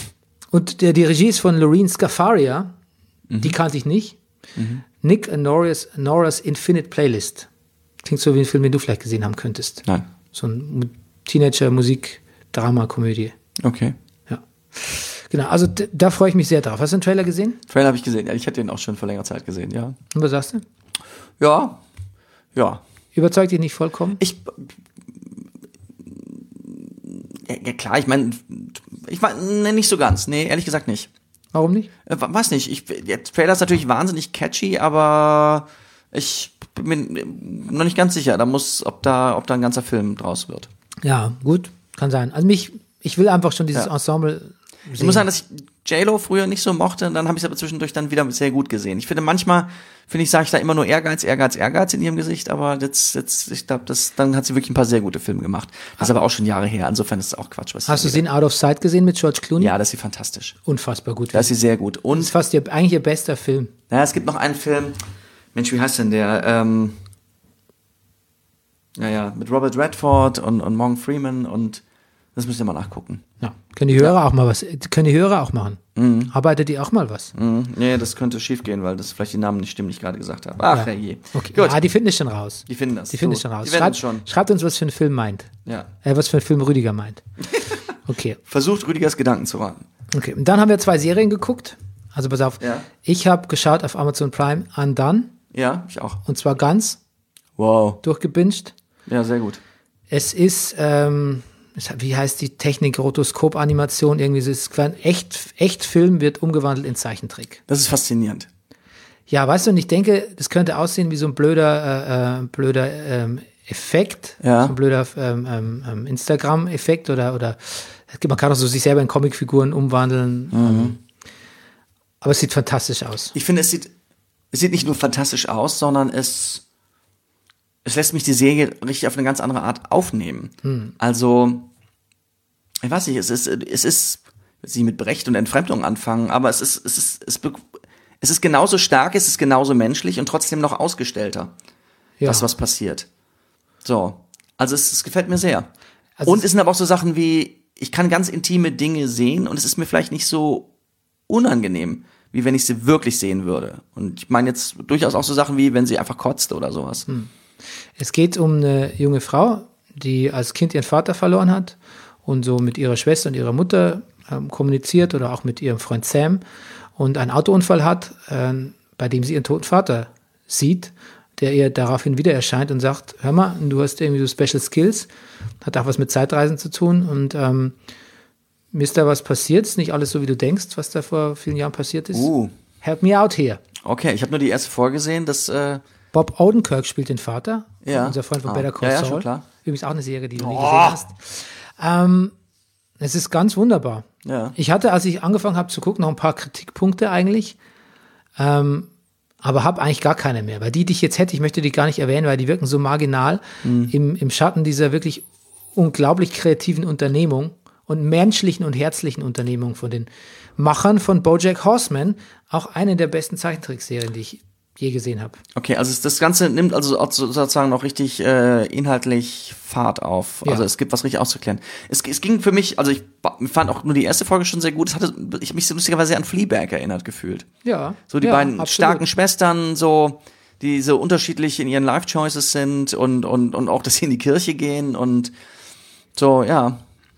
und der, die Regie ist von Lorene Scafaria, die kannte ich nicht. Nick and Nora's, Nora's Infinite Playlist. Klingt so wie ein Film, den du vielleicht gesehen haben könntest. Nein. So ein Teenager-Musik-Drama-Komödie. Okay. Ja. Genau, also d- da freue ich mich sehr drauf. Hast du den Trailer gesehen? Trailer habe ich gesehen. Ja, ich hätte den auch schon vor längerer Zeit gesehen, ja. Und was sagst du? Ja. Ja. Überzeugt dich nicht vollkommen? Ich. Ja, ja klar, ich meine, ich meine, nicht so ganz. Nee, ehrlich gesagt nicht. Warum nicht? Äh, weiß nicht. Ich, der Trailer ist natürlich wahnsinnig catchy, aber ich bin mir noch nicht ganz sicher. Da muss, ob da, ob da ein ganzer Film draus wird. Ja, gut, kann sein. Also mich, ich will einfach schon dieses Ja. Ensemble Ich sehen. muss sagen, dass ich J-Lo früher nicht so mochte, und dann habe ich es aber zwischendurch dann wieder sehr gut gesehen. Ich finde manchmal, finde ich, sage ich da immer nur Ehrgeiz, Ehrgeiz, Ehrgeiz in ihrem Gesicht, aber jetzt, jetzt, ich glaube, das, dann hat sie wirklich ein paar sehr gute Filme gemacht. Das ist aber auch schon Jahre her. Insofern ist es auch Quatsch, was Hast du sie sie in Out of Sight gesehen mit George Clooney? Ja, das ist sie fantastisch. Unfassbar gut. Da ist sie sehr gut. Das Und, ist fast ihr, eigentlich ihr bester Film. naja, es gibt noch einen Film, Mensch, wie heißt denn der? Ähm, naja, mit Robert Redford und, und Morgan Freeman, und das müsst ihr mal nachgucken. Ja. Können die Hörer auch mal was, können die Hörer auch machen. Mhm. Arbeitet die auch mal was? Mhm. Nee, das könnte schief gehen, weil das vielleicht die Namen nicht stimmen, die ich gerade gesagt habe. Ach, Ja. herrje. Okay. Gut. Ah, die finden es schon raus. Die finden das. Die finden Du, es schon raus. Die werden Schreibt, schon. schreibt uns, was für einen Film meint. Ja. Äh, was für einen Film Rüdiger meint. Okay. Versucht, Rüdigers Gedanken zu raten. Okay. Und dann haben wir zwei Serien geguckt. Also pass auf. Ja. Ich habe geschaut auf Amazon Prime Undone. Ja, ich auch. Und zwar ganz Wow. durchgebinged. Ja, sehr gut. Es ist, ähm, es hat- wie heißt die Technik, Rotoskop-Animation, irgendwie so, es ist ein echt, echt Film wird umgewandelt in Zeichentrick. Das ist faszinierend. Ja, weißt du, und ich denke, das könnte aussehen wie so ein blöder, äh, äh, blöder ähm, Effekt, Ja. so ein blöder ähm, ähm, ähm, Instagram-Effekt oder, oder man kann auch so sich selber in Comicfiguren umwandeln. Ähm, aber es sieht fantastisch aus. Ich finde, es sieht, es sieht nicht nur fantastisch aus, sondern es, es lässt mich die Serie richtig auf eine ganz andere Art aufnehmen. Also, ich weiß nicht, es ist, es ist, ich will nicht mit Brecht und Entfremdung anfangen, aber es ist, es ist, es, be- es ist genauso stark, es ist genauso menschlich und trotzdem noch ausgestellter, Ja. das, was passiert. So. Also, es, es gefällt mir sehr. Also und es- es sind aber auch so Sachen wie, ich kann ganz intime Dinge sehen und es ist mir vielleicht nicht so unangenehm, wie wenn ich sie wirklich sehen würde. Und ich meine jetzt durchaus auch so Sachen wie, wenn sie einfach kotzt oder sowas. Es geht um eine junge Frau, die als Kind ihren Vater verloren hat und so mit ihrer Schwester und ihrer Mutter ähm, kommuniziert oder auch mit ihrem Freund Sam und einen Autounfall hat, ähm, bei dem sie ihren toten Vater sieht, der ihr daraufhin wieder erscheint und sagt, hör mal, du hast irgendwie so Special Skills, hat auch was mit Zeitreisen zu tun und ähm, mir ist da was passiert, ist nicht alles so, wie du denkst, was da vor vielen Jahren passiert ist. Uh. Help me out here. Okay, ich habe nur die erste Folge gesehen, das, äh, Bob Odenkirk spielt den Vater, Ja. unser Freund von Ah. Better Call Ja, ja, Saul. schon klar. Übrigens auch eine Serie, die du nie gesehen hast. Ähm, es ist ganz wunderbar. Ja. Ich hatte, als ich angefangen habe zu gucken, noch ein paar Kritikpunkte eigentlich, ähm, aber habe eigentlich gar keine mehr. Weil die, die ich jetzt hätte, ich möchte die gar nicht erwähnen, weil die wirken so marginal Mhm. im, im Schatten dieser wirklich unglaublich kreativen Unternehmung und menschlichen und herzlichen Unternehmung von den Machern von BoJack Horseman, auch eine der besten Zeichentrickserien, die ich je gesehen habe. okay, also es- das Ganze nimmt also auch so- sozusagen noch richtig äh, inhaltlich Fahrt auf. Also Ja. es gibt was richtig auszuklären. Es, es ging für mich, also ich ba- fand auch nur die erste Folge schon sehr gut. Es hatte, ich habe mich so lustigerweise sehr an Fleabag erinnert gefühlt. Ja. So die ja, beiden absolut. starken Schwestern, so, die so unterschiedlich in ihren Life-Choices sind und, und, und auch, dass sie in die Kirche gehen und so, ja.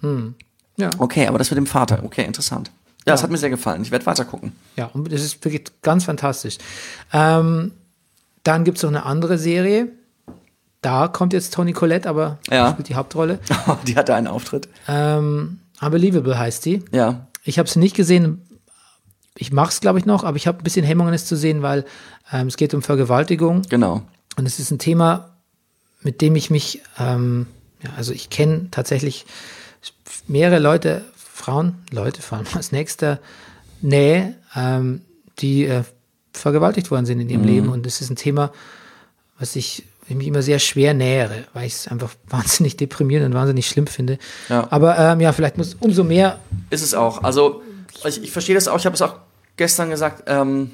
Ja. Okay, aber das mit dem Vater, okay, interessant. Ja, das hat mir sehr gefallen. Ich werde weiter gucken. Ja, und das ist wirklich ganz fantastisch. Ähm, dann gibt es noch eine andere Serie. Da kommt jetzt Toni Collette, aber Ja. spielt die Hauptrolle. Die hatte einen Auftritt. Ähm, Unbelievable heißt die. Ja. Ich habe sie nicht gesehen. Ich mache es, glaube ich, noch, aber ich habe ein bisschen Hemmungen, es zu sehen, weil ähm, es geht um Vergewaltigung. Genau. Und es ist ein Thema, mit dem ich mich, ähm, ja, also ich kenne tatsächlich mehrere Leute, Frauen, Leute vor allem aus nächster Nähe, ähm, die äh, vergewaltigt worden sind in ihrem Leben. Und das ist ein Thema, was ich ich mich immer sehr schwer nähere, weil ich es einfach wahnsinnig deprimierend und wahnsinnig schlimm finde. Ja. Aber ähm, ja, vielleicht muss umso mehr. Ist es auch. Also, ich, ich verstehe das auch. Ich habe es auch gestern gesagt. Ähm,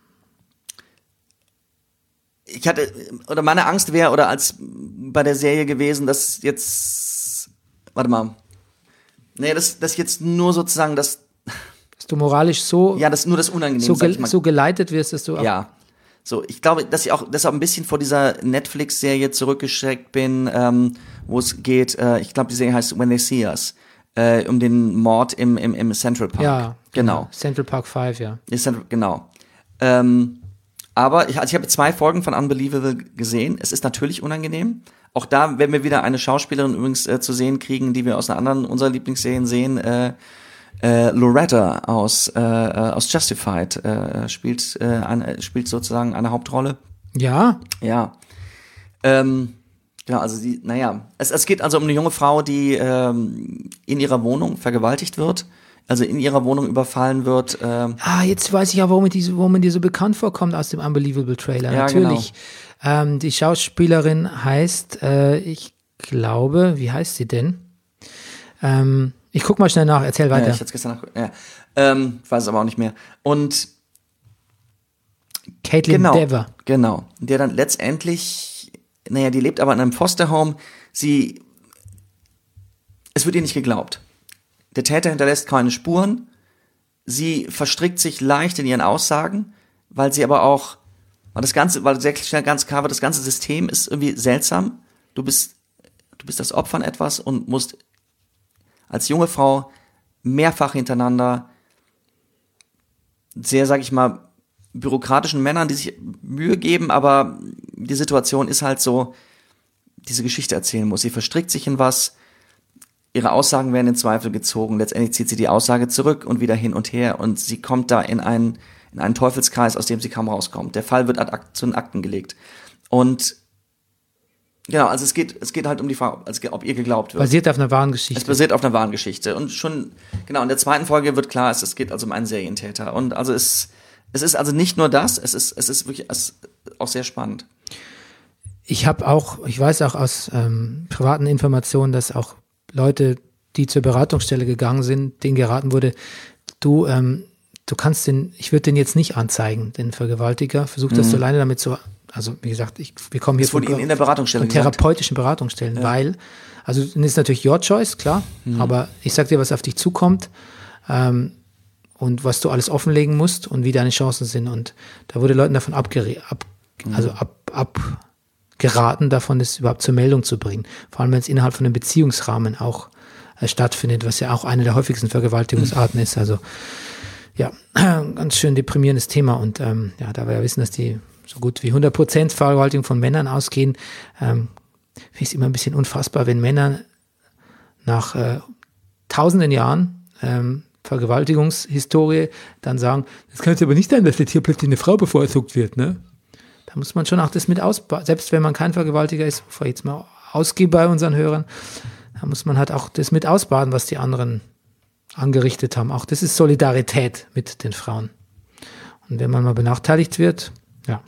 ich hatte, oder meine Angst wäre, oder als bei der Serie gewesen, dass jetzt, warte mal, nee, das, das jetzt nur sozusagen das, Dass du moralisch so, ja, das nur das Unangenehme, so, sag ich gel mal. so geleitet wirst, dass du auch, Ja. So, ich glaube, dass ich auch deshalb ein bisschen vor dieser Netflix-Serie zurückgeschreckt bin, ähm, wo es geht, äh, ich glaube, die Serie heißt When They See Us, äh, um den Mord im, im, im Central Park. Ja, genau. Central Park fünf, ja. Ist Central, genau. Ähm, aber ich, also ich habe zwei Folgen von Unbelievable gesehen. Es ist natürlich unangenehm. Auch da werden wir wieder eine Schauspielerin übrigens äh, zu sehen kriegen, die wir aus einer anderen unserer Lieblingsserien sehen. Äh, äh, Loretta aus äh, aus Justified äh, spielt äh, eine, spielt sozusagen eine Hauptrolle. Ja, Ja. Ähm, genau, also die, naja, es, es geht also um eine junge Frau, die ähm, in ihrer Wohnung vergewaltigt wird, also in ihrer Wohnung überfallen wird. Ähm, ah, jetzt weiß ich ja, warum, die, warum mir die so bekannt vorkommt aus dem Unbelievable Trailer. Ja, Natürlich. Ähm, die Schauspielerin heißt, äh, ich glaube, wie heißt sie denn? Ähm, ich guck mal schnell nach, erzähl weiter. Ja, ich hatte gestern nach, ja. ähm, ich weiß es aber auch nicht mehr. Und Caitlin genau, Dever. genau, der dann letztendlich, naja, die lebt aber in einem Fosterhome. Sie, es wird ihr nicht geglaubt. Der Täter hinterlässt keine Spuren. Sie verstrickt sich leicht in ihren Aussagen, weil sie aber auch, weil das Ganze, weil sehr schnell ganz klar wird, das ganze System ist irgendwie seltsam. Du bist, du bist das Opfer an etwas und musst als junge Frau mehrfach hintereinander sehr, sag ich mal, bürokratischen Männern, die sich Mühe geben, aber die Situation ist halt so, diese Geschichte erzählen muss. Sie verstrickt sich in was, ihre Aussagen werden in Zweifel gezogen, letztendlich zieht sie die Aussage zurück und wieder hin und her und sie kommt da in einen, in einen Teufelskreis, aus dem sie kaum rauskommt. Der Fall wird ad Akt, zu den Akten gelegt. Und genau, also es geht, es geht halt um die Frage, also ob ihr geglaubt wird. Basiert auf einer wahren Geschichte. Es basiert auf einer wahren Geschichte. Und schon, genau, in der zweiten Folge wird klar, es, es geht also um einen Serientäter. Und also es, es ist also nicht nur das, es ist, es ist wirklich es ist auch sehr spannend. Ich habe auch, ich weiß auch aus ähm, privaten Informationen, dass auch Leute, die zur Beratungsstelle gegangen sind, denen geraten wurde, du, ähm, du kannst den, ich würde den jetzt nicht anzeigen, den Vergewaltiger, versuch das Mhm. so alleine damit zu, also wie gesagt, ich, wir kommen hier Das wurde von, Ihnen in der Beratungsstelle von gesagt? therapeutischen Beratungsstellen, Ja. weil, also das ist natürlich your choice, klar, Mhm. aber ich sag dir, was auf dich zukommt, ähm, und was du alles offenlegen musst und wie deine Chancen sind. Und da wurde Leuten davon abgere- ab, also ab, abgeraten, davon das überhaupt zur Meldung zu bringen. Vor allem, wenn es innerhalb von einem Beziehungsrahmen auch äh, stattfindet, was ja auch eine der häufigsten Vergewaltigungsarten ist. Also ja, ganz schön deprimierendes Thema. Und ähm, ja, da wir ja wissen, dass die so gut wie hundert Prozent Vergewaltigung von Männern ausgehen, ähm, finde ich es immer ein bisschen unfassbar, wenn Männer nach äh, tausenden Jahren ähm, Vergewaltigungshistorie dann sagen, das kann es aber nicht sein, dass jetzt hier plötzlich eine Frau bevorzugt wird, ne? Da muss man schon auch das mit ausbaden, selbst wenn man kein Vergewaltiger ist, bevor ich jetzt mal ausgehe bei unseren Hörern, da muss man halt auch das mit ausbaden, was die anderen angerichtet haben. Auch das ist Solidarität mit den Frauen. Und wenn man mal benachteiligt wird, ja.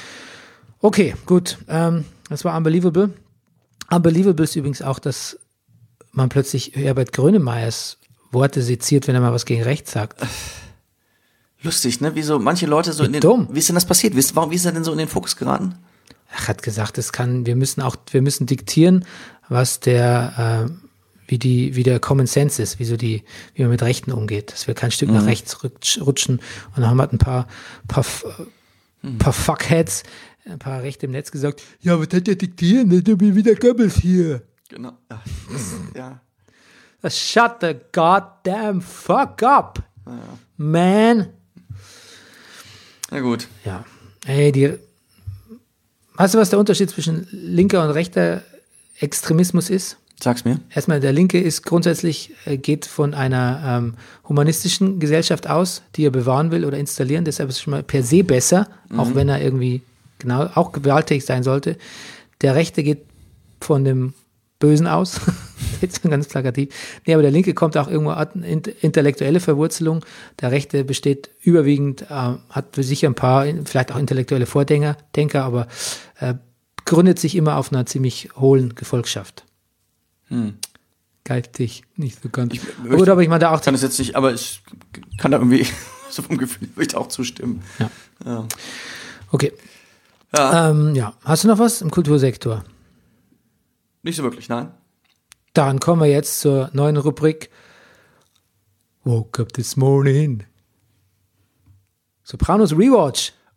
Okay, gut, ähm, das war Unbelievable. Unbelievable ist übrigens auch, dass man plötzlich Herbert Grönemeyers Worte seziert, wenn er mal was gegen rechts sagt. Lustig, ne? Wie so manche Leute so Wie in den, dumm. wie ist denn das passiert? Wie ist, warum, wie ist er denn so in den Fokus geraten? Er hat gesagt, es kann, wir müssen auch, wir müssen diktieren, was der, äh, wie die, wie der Common Sense ist, wie so die, wie man mit Rechten umgeht, dass wir kein Stück Mhm. nach rechts rutsch, rutschen. Und dann haben halt ein paar, paar, Mhm. paar Fuckheads, ein paar Rechte im Netz gesagt, ja, was hat der diktieren? Das ist wie der Goebbels hier. Genau. Ja. ja. Shut the goddamn fuck up, man. Na gut. Ja, ey, die, weißt du, was der Unterschied zwischen linker und rechter Extremismus ist? Sag's mir. Erstmal, der Linke ist grundsätzlich, äh, geht von einer ähm, humanistischen Gesellschaft aus, die er bewahren will oder installieren, deshalb ist es schon mal per se besser, Mhm. auch wenn er irgendwie genau auch gewalttätig sein sollte. Der Rechte geht von dem Bösen aus, jetzt ganz plakativ. Nee, aber der Linke kommt auch irgendwo hat eine intellektuelle Verwurzelung. Der Rechte besteht überwiegend, äh, hat sicher ein paar, vielleicht auch intellektuelle Vordenker, Denker, aber äh, gründet sich immer auf einer ziemlich hohlen Gefolgschaft. Hm. Geistig, nicht so ganz. Ich Oh, gut, aber ich meine da auch kann es jetzt nicht, aber ich kann da irgendwie so vom Gefühl würde ich da auch zustimmen. Ja. Ja. Okay. Ja. Ähm, ja. Hast du noch was im Kultursektor? Nicht so wirklich, nein. Dann kommen wir jetzt zur neuen Rubrik Woke up this morning. Sopranos Rewatch.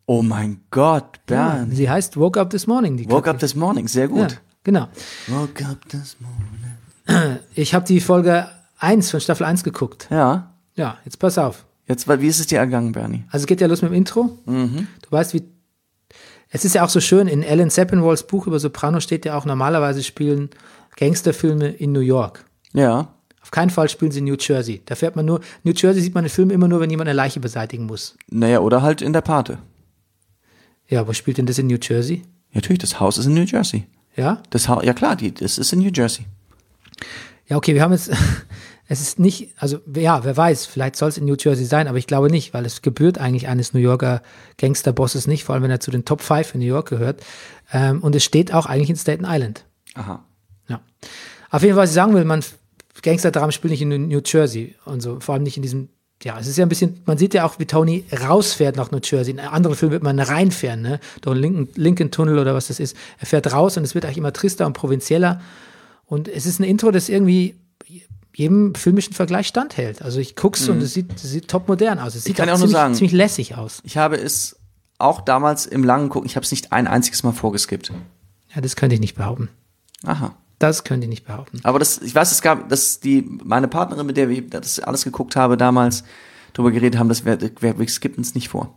Oh mein Gott, Ja, Bernie. sie heißt Woke Up This Morning. Die Woke Kacke. up this morning, sehr gut. Ja, genau. Woke up this morning. Ich habe die Folge eins von Staffel eins geguckt. Ja, Ja, jetzt pass auf. jetzt, wie ist es dir ergangen, Bernie? Also es geht ja los mit dem Intro. Mhm. Du weißt, wie. Es ist ja auch so schön, in Alan Sepinwalls Buch über Soprano steht ja auch, normalerweise spielen Gangsterfilme in New York. Ja, Auf keinen Fall spielen sie in New Jersey. Da fährt man nur, New Jersey sieht man in Filmen immer nur, wenn jemand eine Leiche beseitigen muss. naja, oder halt in der Pate. Ja, wo spielt denn das in New Jersey? Ja, natürlich, das Haus ist in New Jersey. Ja? Das ha- ja klar, die, das ist in New Jersey. Ja, okay, wir haben jetzt, es ist nicht, also ja, wer weiß, vielleicht soll es in New Jersey sein, aber ich glaube nicht, weil es gebührt eigentlich eines New Yorker Gangsterbosses nicht, vor allem wenn er zu den Top fünf in New York gehört. Ähm, und es steht auch eigentlich in Staten Island. Aha. Ja. Auf jeden Fall, was ich sagen will, man, Gangsterdramen spielen nicht in New Jersey und so, vor allem nicht in diesem, ja, es ist ja ein bisschen, man sieht ja auch, wie Tony rausfährt nach New Jersey. In anderen Filmen wird man reinfahren, ne, durch den Lincoln, Lincoln Tunnel oder was das ist. Er fährt raus und es wird eigentlich immer trister und provinzieller. Und es ist ein Intro, das irgendwie jedem filmischen Vergleich standhält. Also ich guck's und es sieht, es sieht top modern aus. Es sieht kann auch auch nur ziemlich, sagen- ziemlich lässig aus. Ich habe es auch damals im langen Gucken, ich habe es nicht ein einziges Mal vorgeskippt. Ja, das könnte ich nicht behaupten. Aha. Das könnte ich nicht behaupten. Aber das, ich weiß, es gab, dass die, meine Partnerin, mit der wir das alles geguckt habe, damals drüber geredet haben, dass wir, wir, wir skippen es nicht vor.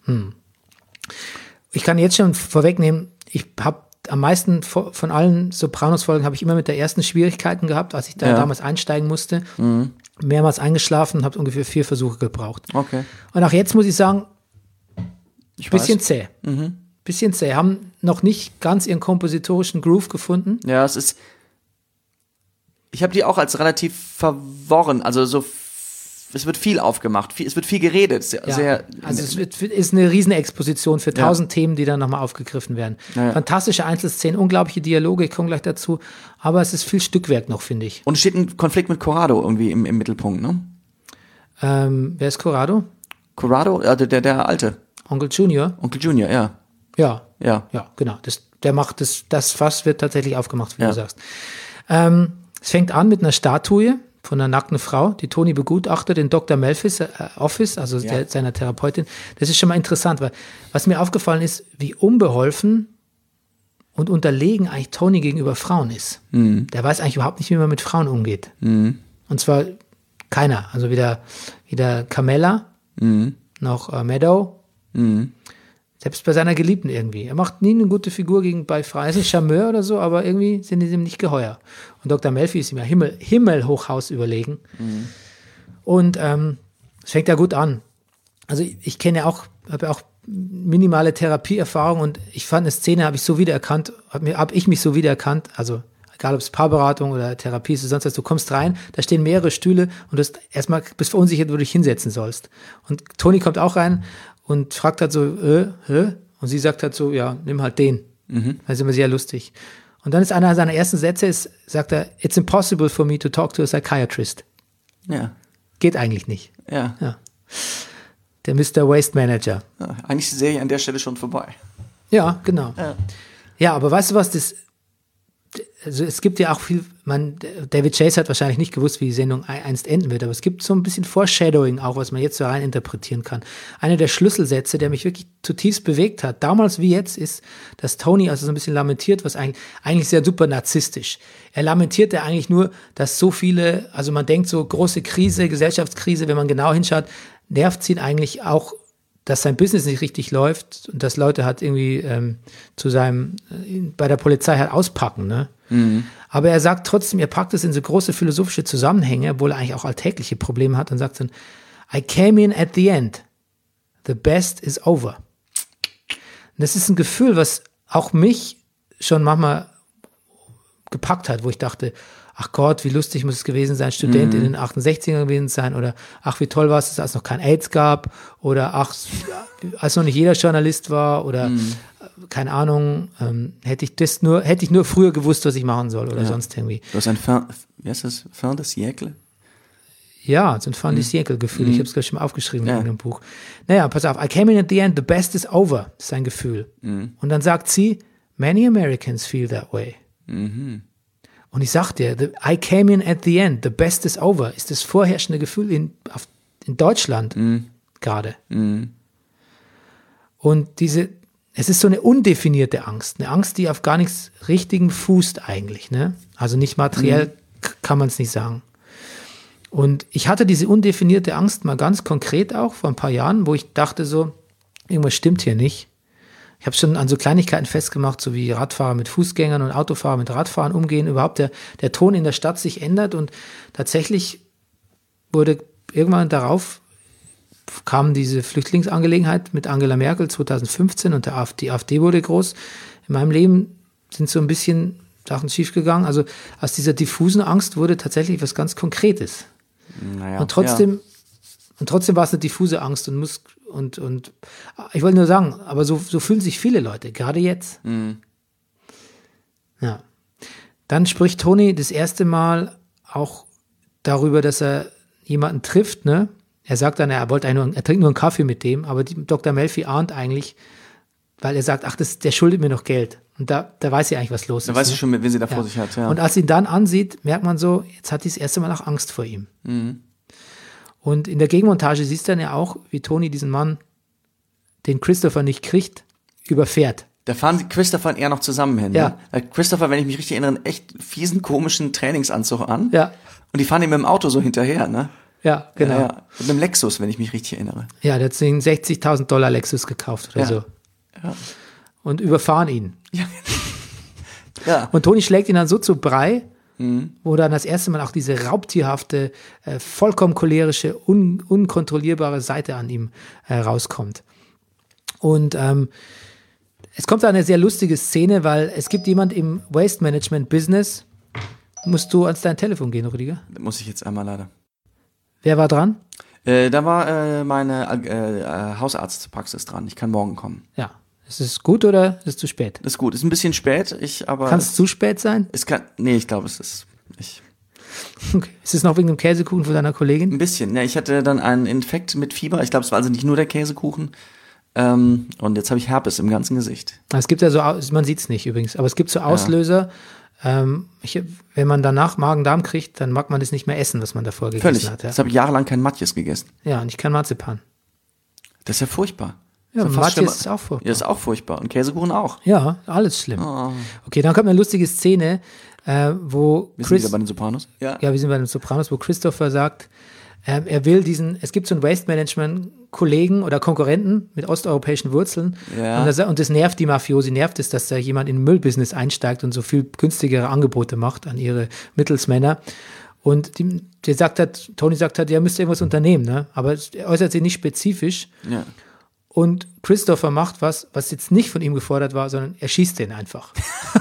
Ich kann jetzt schon vorwegnehmen, ich habe am meisten vo- von allen Sopranos-Folgen habe ich immer mit der ersten Schwierigkeiten gehabt, als ich da Ja. damals einsteigen musste. Mehrmals eingeschlafen, habe ungefähr vier Versuche gebraucht. Okay. Und auch jetzt muss ich sagen, Ich bisschen weiß. zäh. Bisschen zäh. Haben noch nicht ganz ihren kompositorischen Groove gefunden. Ja, es ist, ich habe die auch als relativ verworren, also so, es wird viel aufgemacht, viel, es wird viel geredet, sehr, Ja, sehr also es wird, ist eine Riesenexposition für Ja. tausend Themen, die dann nochmal aufgegriffen werden. Ja, ja. Fantastische Einzelszenen, unglaubliche Dialoge, ich komme gleich dazu. Aber es ist viel Stückwerk noch, finde ich. und es steht ein Konflikt mit Corrado irgendwie im, im Mittelpunkt, ne? Ähm, wer ist Corrado? Corrado, äh, der, der, der alte, Onkel Junior? Onkel Junior, ja, Ja, ja. ja, genau. Das, der macht das, das Fass wird tatsächlich aufgemacht, wie Ja. du sagst. Ähm, es fängt an mit einer Statue von einer nackten Frau, die Tony begutachtet in Doktor Melfis äh, Office, also Ja. der, seiner Therapeutin. Das ist schon mal interessant, weil was mir aufgefallen ist, wie unbeholfen und unterlegen eigentlich Tony gegenüber Frauen ist. Der weiß eigentlich überhaupt nicht, wie man mit Frauen umgeht. Und zwar keiner. Also weder, weder Carmella noch äh, Meadow. Selbst bei seiner Geliebten irgendwie. Er macht nie eine gute Figur gegen bei Frauen. Er ist ein Charmeur oder so, aber irgendwie sind die ihm nicht geheuer. Und Doktor Melfi ist ihm ja Himmel, Himmelhochhaus überlegen. Und ähm, es fängt ja gut an. Also ich, ich kenne ja auch, habe ja auch minimale Therapieerfahrung und ich fand eine Szene, habe ich so wiedererkannt, habe hab ich mich so wiedererkannt, also egal ob es Paarberatung oder Therapie ist oder sonst was, du kommst rein, da stehen mehrere Stühle und du hast erstmal bist verunsichert, wo du dich hinsetzen sollst. Und Tony kommt auch rein und fragt halt so, äh, hä? Und sie sagt halt so, ja, nimm halt den. Mhm. Das ist immer sehr lustig. Und dann ist einer seiner ersten Sätze, ist, sagt er, it's impossible for me to talk to a psychiatrist. Ja, Geht eigentlich nicht. ja. Ja. Der Mister Waste Manager. ja. Eigentlich ist die Serie an der Stelle schon vorbei. Ja, genau. Ja. Ja, aber weißt du was, das, also es gibt ja auch viel, man, David Chase hat wahrscheinlich nicht gewusst, wie die Sendung einst enden wird, aber es gibt so ein bisschen Foreshadowing auch, was man jetzt so rein interpretieren kann. Einer der Schlüsselsätze, der mich wirklich zutiefst bewegt hat, damals wie jetzt, ist, dass Tony also so ein bisschen lamentiert, was eigentlich, eigentlich sehr super narzisstisch. Er lamentiert ja eigentlich nur, dass so viele, also man denkt so große Krise, Gesellschaftskrise, wenn man genau hinschaut, nervt ihn eigentlich auch, dass sein Business nicht richtig läuft und dass Leute halt irgendwie ähm, zu seinem, äh, bei der Polizei halt auspacken, ne? Mhm. Aber er sagt trotzdem, er packt es in so große philosophische Zusammenhänge, obwohl er eigentlich auch alltägliche Probleme hat und sagt dann, I came in at the end. The best is over. Und das ist ein Gefühl, was auch mich schon manchmal gepackt hat, wo ich dachte, ach Gott, wie lustig muss es gewesen sein, Student in den achtundsechzigern gewesen sein, oder ach, wie toll war es, als es noch kein AIDS gab, oder ach, als noch nicht jeder Journalist war, oder mhm. keine Ahnung, ähm, hätte ich das nur, hätte ich nur früher gewusst, was ich machen soll, oder Ja. sonst irgendwie. Du hast ein Fin, wie heißt das? Fin de siècle? Ja, so ein Fin de siècle-Gefühl. Ich habe es gleich schon mal aufgeschrieben Ja. in irgendeinem Buch. Naja, pass auf, I came in at the end, the best is over, ist sein Gefühl. Und dann sagt sie, many Americans feel that way. Und ich sag dir, the, I came in at the end, the best is over, ist das vorherrschende Gefühl in, auf, in Deutschland gerade. Und Und diese, es ist so eine undefinierte Angst, eine Angst, die auf gar nichts Richtigem fußt eigentlich, ne? Also nicht materiell Mhm. k- kann man es nicht sagen. Und ich hatte diese undefinierte Angst mal ganz konkret auch vor ein paar Jahren, wo ich dachte so, irgendwas stimmt hier nicht. Ich habe schon an so Kleinigkeiten festgemacht, so wie Radfahrer mit Fußgängern und Autofahrer mit Radfahrern umgehen, überhaupt der, der Ton in der Stadt sich ändert und tatsächlich wurde irgendwann darauf, kam diese Flüchtlingsangelegenheit mit Angela Merkel zweitausendfünfzehn und der AfD, die AfD wurde groß. In meinem Leben sind so ein bisschen Sachen schiefgegangen. Also aus dieser diffusen Angst wurde tatsächlich was ganz Konkretes. Naja, Und trotzdem, und trotzdem war es eine diffuse Angst und muss, und, und, ich wollte nur sagen, aber so, so fühlen sich viele Leute, gerade jetzt. Mhm. Ja. Dann spricht Tony das erste Mal auch darüber, dass er jemanden trifft, ne? Er sagt dann, er wollte nur, er trinkt nur einen Kaffee mit dem, aber die, Doktor Melfi ahnt eigentlich, weil er sagt, ach, das, der schuldet mir noch Geld. Und da, da weiß sie eigentlich, was los Da ist. weiß ne? ich schon, wen sie da vor Ja. sich hat. Ja. Und als sie ihn dann ansieht, merkt man so, jetzt hat sie das erste Mal auch Angst vor ihm. Mhm. Und in der Gegenmontage siehst du dann ja auch, wie Tony diesen Mann, den Christopher nicht kriegt, überfährt. Da fahren Christopher und er noch zusammen hin. Ja. Ne? Weil Christopher, wenn ich mich richtig erinnere, einen echt fiesen, komischen Trainingsanzug an. Ja, Und die fahren ihm mit dem Auto so hinterher, ne? ja, genau. Ja, Ja, ja. Mit einem Lexus, wenn ich mich richtig erinnere. der hat sich einen sechzigtausend Dollar Lexus gekauft oder Ja. so. Ja. Und überfahren ihn. Ja. Und Tony schlägt ihn dann so zu Brei, Mhm. wo dann das erste Mal auch diese raubtierhafte, äh, vollkommen cholerische, un unkontrollierbare Seite an ihm äh, rauskommt. Und ähm, es kommt da eine sehr lustige Szene, weil es gibt jemand im Waste Management Business. Musst du ans dein Telefon gehen, Rüdiger? Da muss ich jetzt einmal leider. Wer war dran? Äh, da war äh, meine äh, äh, Hausarztpraxis dran. Ich kann morgen kommen. Ja. Ist es gut oder ist es zu spät? Das ist gut. Ist ein bisschen spät, ich aber. Kann es zu spät sein? es kann. Nee, ich glaube, es ist. Ich, Okay. Ist es noch wegen dem Käsekuchen von deiner Kollegin? ein bisschen. Ja, ich hatte dann einen Infekt mit Fieber. Ich glaube, es war also nicht nur der Käsekuchen. Ähm, und jetzt habe ich Herpes im ganzen Gesicht. Es gibt ja so, Aus- man sieht es nicht übrigens, aber es gibt so Auslöser, ähm, ich, wenn man danach Magen-Darm kriegt, dann mag man das nicht mehr essen, was man davor gegessen Völlig. hat. Ja. Jetzt habe ich jahrelang kein Matjes gegessen. ja, und ich kann Marzipan. Das ist ja furchtbar. Ja, Das ist ja fast Matjes schlimmer. ist auch furchtbar. Ja, ist auch furchtbar. Und Käsekuchen auch. Ja, alles schlimm. Oh. Okay, dann kommt eine lustige Szene, äh, wo Wir sind Chris, wieder bei den Sopranos. Ja. ja, wir sind bei den Sopranos, wo Christopher sagt, ähm, er will diesen, es gibt so einen Waste-Management-Kollegen oder Konkurrenten mit osteuropäischen Wurzeln Ja. und, das, und das nervt die Mafiosi, nervt es, dass da jemand in den Müllbusiness einsteigt und so viel günstigere Angebote macht an ihre Mittelsmänner. Und die, der sagt hat, Tony sagt hat, er müsste irgendwas unternehmen, ne? Aber er äußert sich nicht spezifisch. Ja. Und Christopher macht was, was jetzt nicht von ihm gefordert war, sondern er schießt den einfach.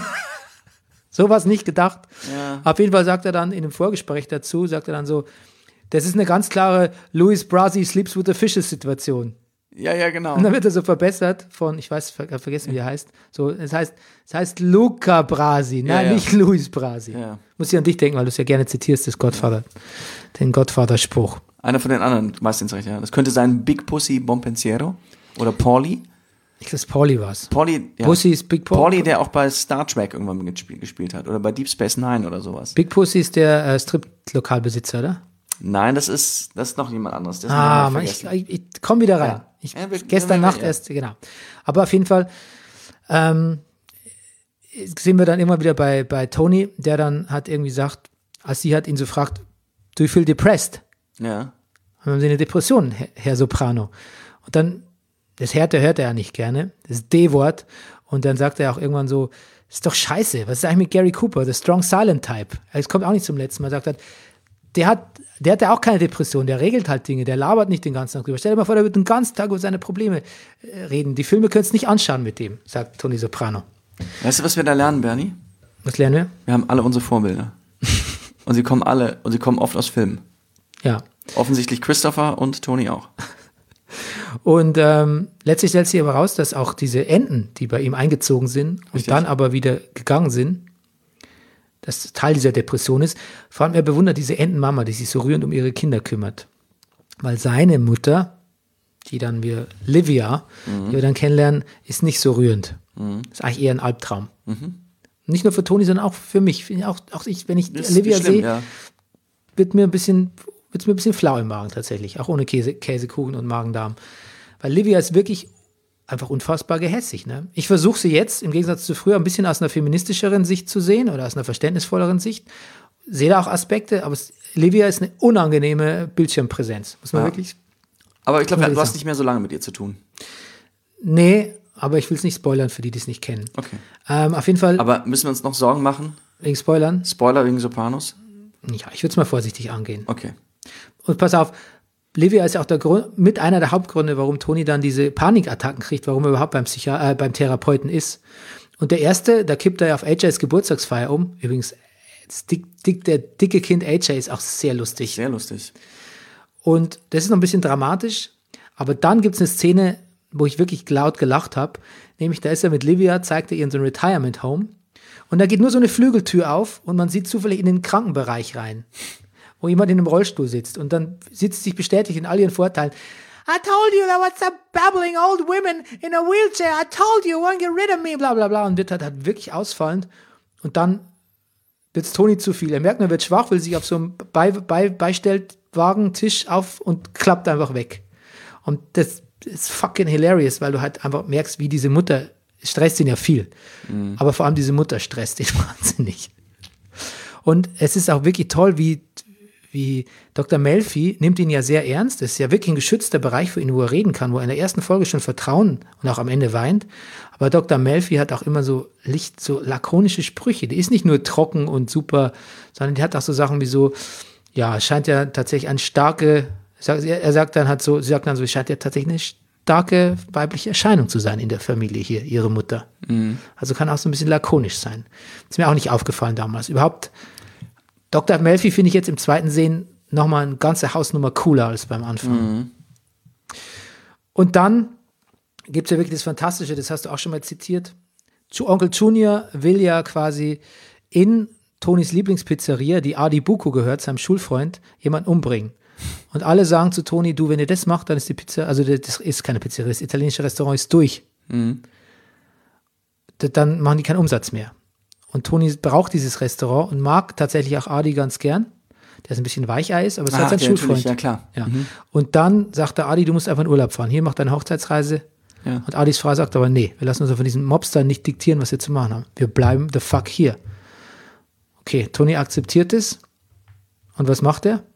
So war es nicht gedacht. Ja. Auf jeden Fall sagt er dann in dem Vorgespräch dazu, sagt er dann so, das ist eine ganz klare Louis Brasi sleeps with the fishes Situation. Ja, ja, genau. Und dann wird er so verbessert von, ich weiß, ver vergessen, wie er heißt. So, es heißt, es heißt Luca Brasi, nein, Ja, ja. nicht Louis Brasi. Ja. Muss ich an dich denken, weil du es ja gerne zitierst, das Godfather, den Godfather-Spruch. Einer von den anderen, meistens recht, ja. Das könnte sein Big Pussy Bompensiero oder Pauli. Ich glaube, Pauli war es. Pauli, ja. Pussy ist Big Paul. Pauli, der auch bei Star Trek irgendwann gespielt, gespielt hat oder bei Deep Space Nine oder sowas. Big Pussy ist der äh, Strip-Lokalbesitzer, oder? Nein, das ist, das ist noch jemand anderes. Das Ah, ist man, ich, vergessen. ich, ich komme wieder rein. Ja. Ich, Ja, wir- gestern ja, Nacht ja. erst, genau. Aber auf jeden Fall ähm, sehen wir dann immer wieder bei, bei Tony, der dann hat irgendwie sagt, als sie hat ihn so fragt, do you feel depressed? Ja. Haben Sie eine Depression, Herr, Herr Soprano? Und dann, das Härte hört er ja nicht gerne, das D-Wort. Und dann sagt er auch irgendwann so, ist doch scheiße, was ist eigentlich mit Gary Cooper, the strong silent type? Es kommt auch nicht zum letzten Mal, sagt er, der hat, der hat ja auch keine Depression, der regelt halt Dinge, der labert nicht den ganzen Tag drüber. Stell dir mal vor, der wird den ganzen Tag über seine Probleme äh, reden. Die Filme können es nicht anschauen mit dem, sagt Tony Soprano. Weißt du, was wir da lernen, Bernie? Was lernen wir? Wir haben alle unsere Vorbilder. Und sie kommen alle, und sie kommen oft aus Filmen. Ja. Offensichtlich Christopher und Tony auch. Und ähm, letztlich stellt sich aber raus, dass auch diese Enten, die bei ihm eingezogen sind und Richtig. dann aber wieder gegangen sind, das Teil dieser Depression ist. Vor allem er bewundert diese Entenmama, die sich so rührend um ihre Kinder kümmert. Weil seine Mutter, die dann wir, Livia, die wir dann kennenlernen, ist nicht so rührend. Ist eigentlich eher ein Albtraum. Nicht nur für Toni, sondern auch für mich. Auch, auch ich, wenn ich Das ist Livia schlimm, sehe, ja. wird mir ein bisschen, wird's mir ein bisschen flau im Magen tatsächlich, auch ohne Käse, Käsekuchen und Magen-Darm. Weil Livia ist wirklich einfach unfassbar gehässig. Ne? Ich versuche sie jetzt, im Gegensatz zu früher, ein bisschen aus einer feministischeren Sicht zu sehen oder aus einer verständnisvolleren Sicht. Sehe da auch Aspekte, aber es, Livia ist eine unangenehme Bildschirmpräsenz. Muss man Ja. wirklich... Aber ich glaube, Muss du ich hast sagen. nicht mehr so lange mit ihr zu tun. Nee, aber ich will es nicht spoilern für die, die es nicht kennen. Okay. Ähm, auf jeden Fall, Aber müssen wir uns noch Sorgen machen? wegen Spoilern, Spoiler wegen Sopranos? ja, ich würde es mal vorsichtig angehen. Okay. Und pass auf, Livia ist ja auch der Grund, mit einer der Hauptgründe, warum Toni dann diese Panikattacken kriegt, warum er überhaupt beim, Psychi- äh, beim Therapeuten ist. Und der erste, da kippt er auf A Js Geburtstagsfeier um. Übrigens, das dick, dick, der dicke Kind A J ist auch sehr lustig. Sehr lustig. Und das ist noch ein bisschen dramatisch. Aber dann gibt es eine Szene, wo ich wirklich laut gelacht habe. Nämlich, da ist er mit Livia, zeigt er ihr in so ein Retirement Home. Und da geht nur so eine Flügeltür auf und man sieht zufällig in den Krankenbereich rein, wo jemand in einem Rollstuhl sitzt. Und dann sitzt sie sich bestätigt in all ihren Vorteilen. I told you there was some babbling old women in a wheelchair. I told you, won't get rid of me, bla bla bla. Und wird halt, halt wirklich ausfallend. Und dann wird's Toni zu viel. Er merkt, er wird schwach, will sich auf so einem Bei, Bei, Beistellwagentisch auf und klappt einfach weg. Und das ist fucking hilarious, weil du halt einfach merkst, wie diese Mutter stresst ihn ja viel. Mhm. Aber vor allem diese Mutter stresst ihn wahnsinnig. Und es ist auch wirklich toll, wie, wie Doktor Melfi nimmt ihn ja sehr ernst. Das ist ja wirklich ein geschützter Bereich für ihn, wo er reden kann, wo er in der ersten Folge schon Vertrauen und auch am Ende weint. Aber Doktor Melfi hat auch immer so Licht, so lakonische Sprüche. Die ist nicht nur trocken und super, sondern die hat auch so Sachen wie so, ja, es scheint ja tatsächlich eine starke, er sagt dann halt so, sie sagt dann so, es scheint ja tatsächlich eine starke weibliche Erscheinung zu sein in der Familie hier, ihre Mutter. Mhm. Also kann auch so ein bisschen lakonisch sein. Ist mir auch nicht aufgefallen damals. Überhaupt, Doktor Melfi finde ich jetzt im zweiten Sehen nochmal eine ganze Hausnummer cooler als beim Anfang. Mhm. Und dann gibt es ja wirklich das Fantastische, das hast du auch schon mal zitiert. Onkel Junior will ja quasi in Tonis Lieblingspizzeria, die Adi Bucco gehört, seinem Schulfreund, jemanden umbringen. Und alle sagen zu Toni, du, wenn ihr das macht, dann ist die Pizza, also das ist keine Pizzeria, das italienische Restaurant ist durch. Mhm. Dann machen die keinen Umsatz mehr. Und Toni braucht dieses Restaurant und mag tatsächlich auch Adi ganz gern, der ist ein bisschen Weichei ist, aber es ah, hat sein Schulfreund. Ja, klar. Ja. Mhm. Und dann sagt der Adi, du musst einfach in Urlaub fahren. Hier, mach deine Hochzeitsreise. Ja. Und Adis Frau sagt aber, nee, wir lassen uns von diesen Mobstern nicht diktieren, was wir zu machen haben. Wir bleiben the fuck hier. Okay, Toni akzeptiert es. Und was macht er?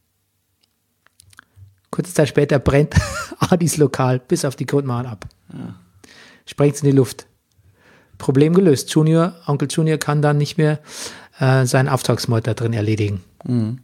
Kurze Zeit später brennt Adis Lokal bis auf die Grundmauern ab. Ja. Sprengt es in die Luft. Problem gelöst. Junior, Onkel Junior kann dann nicht mehr äh, seinen Auftragsmord da drin erledigen. Mhm.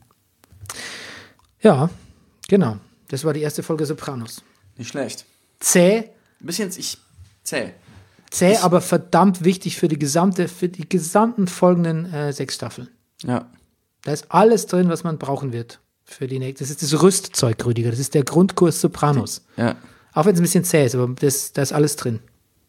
Ja, genau. Das war die erste Folge Sopranos. Nicht schlecht. Zäh. Ein bisschen ich, zäh. Zäh, ich, aber verdammt wichtig für die gesamte, für die gesamten folgenden äh, sechs Staffeln. Ja. Da ist alles drin, was man brauchen wird. Für die nächste. Das ist das Rüstzeug, Rüdiger. Das ist der Grundkurs Sopranos. Ja. Auch wenn es ein bisschen zäh ist, aber das, da ist alles drin.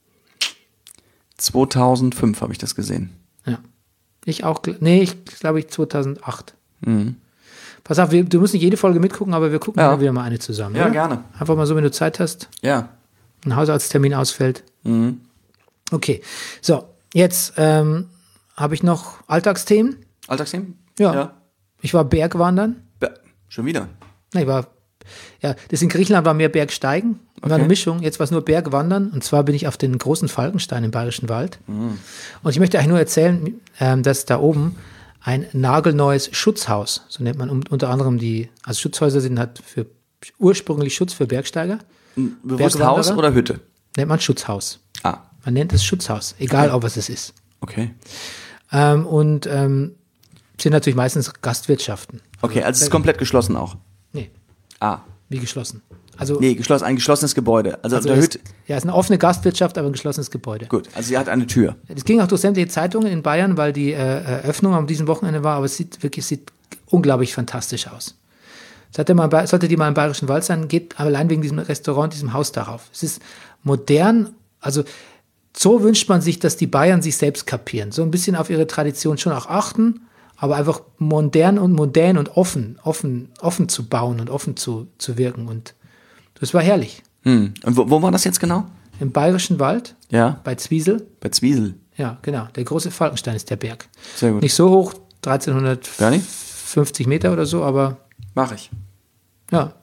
zweitausendfünf habe ich das gesehen. Ja. Ich auch. Nee, ich glaube ich zweitausendacht. Mhm. Pass auf, wir, du musst nicht jede Folge mitgucken, aber wir gucken ja. wieder mal eine zusammen. Ja, oder? gerne. Einfach mal so, wenn du Zeit hast. Ja. Ein Hausarzttermin ausfällt. Mhm. Okay. So, jetzt ähm, habe ich noch Alltagsthemen. Alltagsthemen? Ja. ja. Ich war Bergwandern. Be- Schon wieder? Na, ich war, ja, das in Griechenland war mehr Bergsteigen. War Okay. eine Mischung. Jetzt war es nur Bergwandern. Und zwar bin ich auf den großen Falkenstein im Bayerischen Wald. Mhm. Und ich möchte eigentlich nur erzählen, ähm, dass da oben ein nagelneues Schutzhaus, so nennt man um, unter anderem die, also Schutzhäuser sind halt für ursprünglich Schutz für Bergsteiger. Bewusst Haus oder Hütte? Nennt man Schutzhaus. Ah. Man nennt es Schutzhaus, egal Okay. ob was es ist. Okay. Ähm, und ähm, sind natürlich meistens Gastwirtschaften. Okay, also es ist komplett geschlossen auch. Nee, Ah. wie geschlossen. Also, Nee, geschlossen, ein geschlossenes Gebäude. Also, also der es, Hütte. ja, es ist eine offene Gastwirtschaft, aber ein geschlossenes Gebäude. Gut, also sie hat eine Tür. Das ging auch durch sämtliche Zeitungen in Bayern, weil die äh, Eröffnung am diesem Wochenende war, aber es sieht wirklich sieht unglaublich fantastisch aus. Sollte, mal, sollte die mal im Bayerischen Wald sein, geht allein wegen diesem Restaurant, diesem Haus darauf. Es ist modern, also so wünscht man sich, dass die Bayern sich selbst kapieren. So ein bisschen auf ihre Tradition schon auch achten, aber einfach modern und modern und offen, offen, offen zu bauen und offen zu, zu wirken. Und das war herrlich. Hm. Und wo, wo war das jetzt genau? Im Bayerischen Wald, Ja, bei Zwiesel. bei Zwiesel. Ja, genau. Der große Falkenstein ist der Berg. Sehr gut. Nicht so hoch, Bernie? dreizehnhundertfünfzig Meter oder so, aber Mach ich. ja,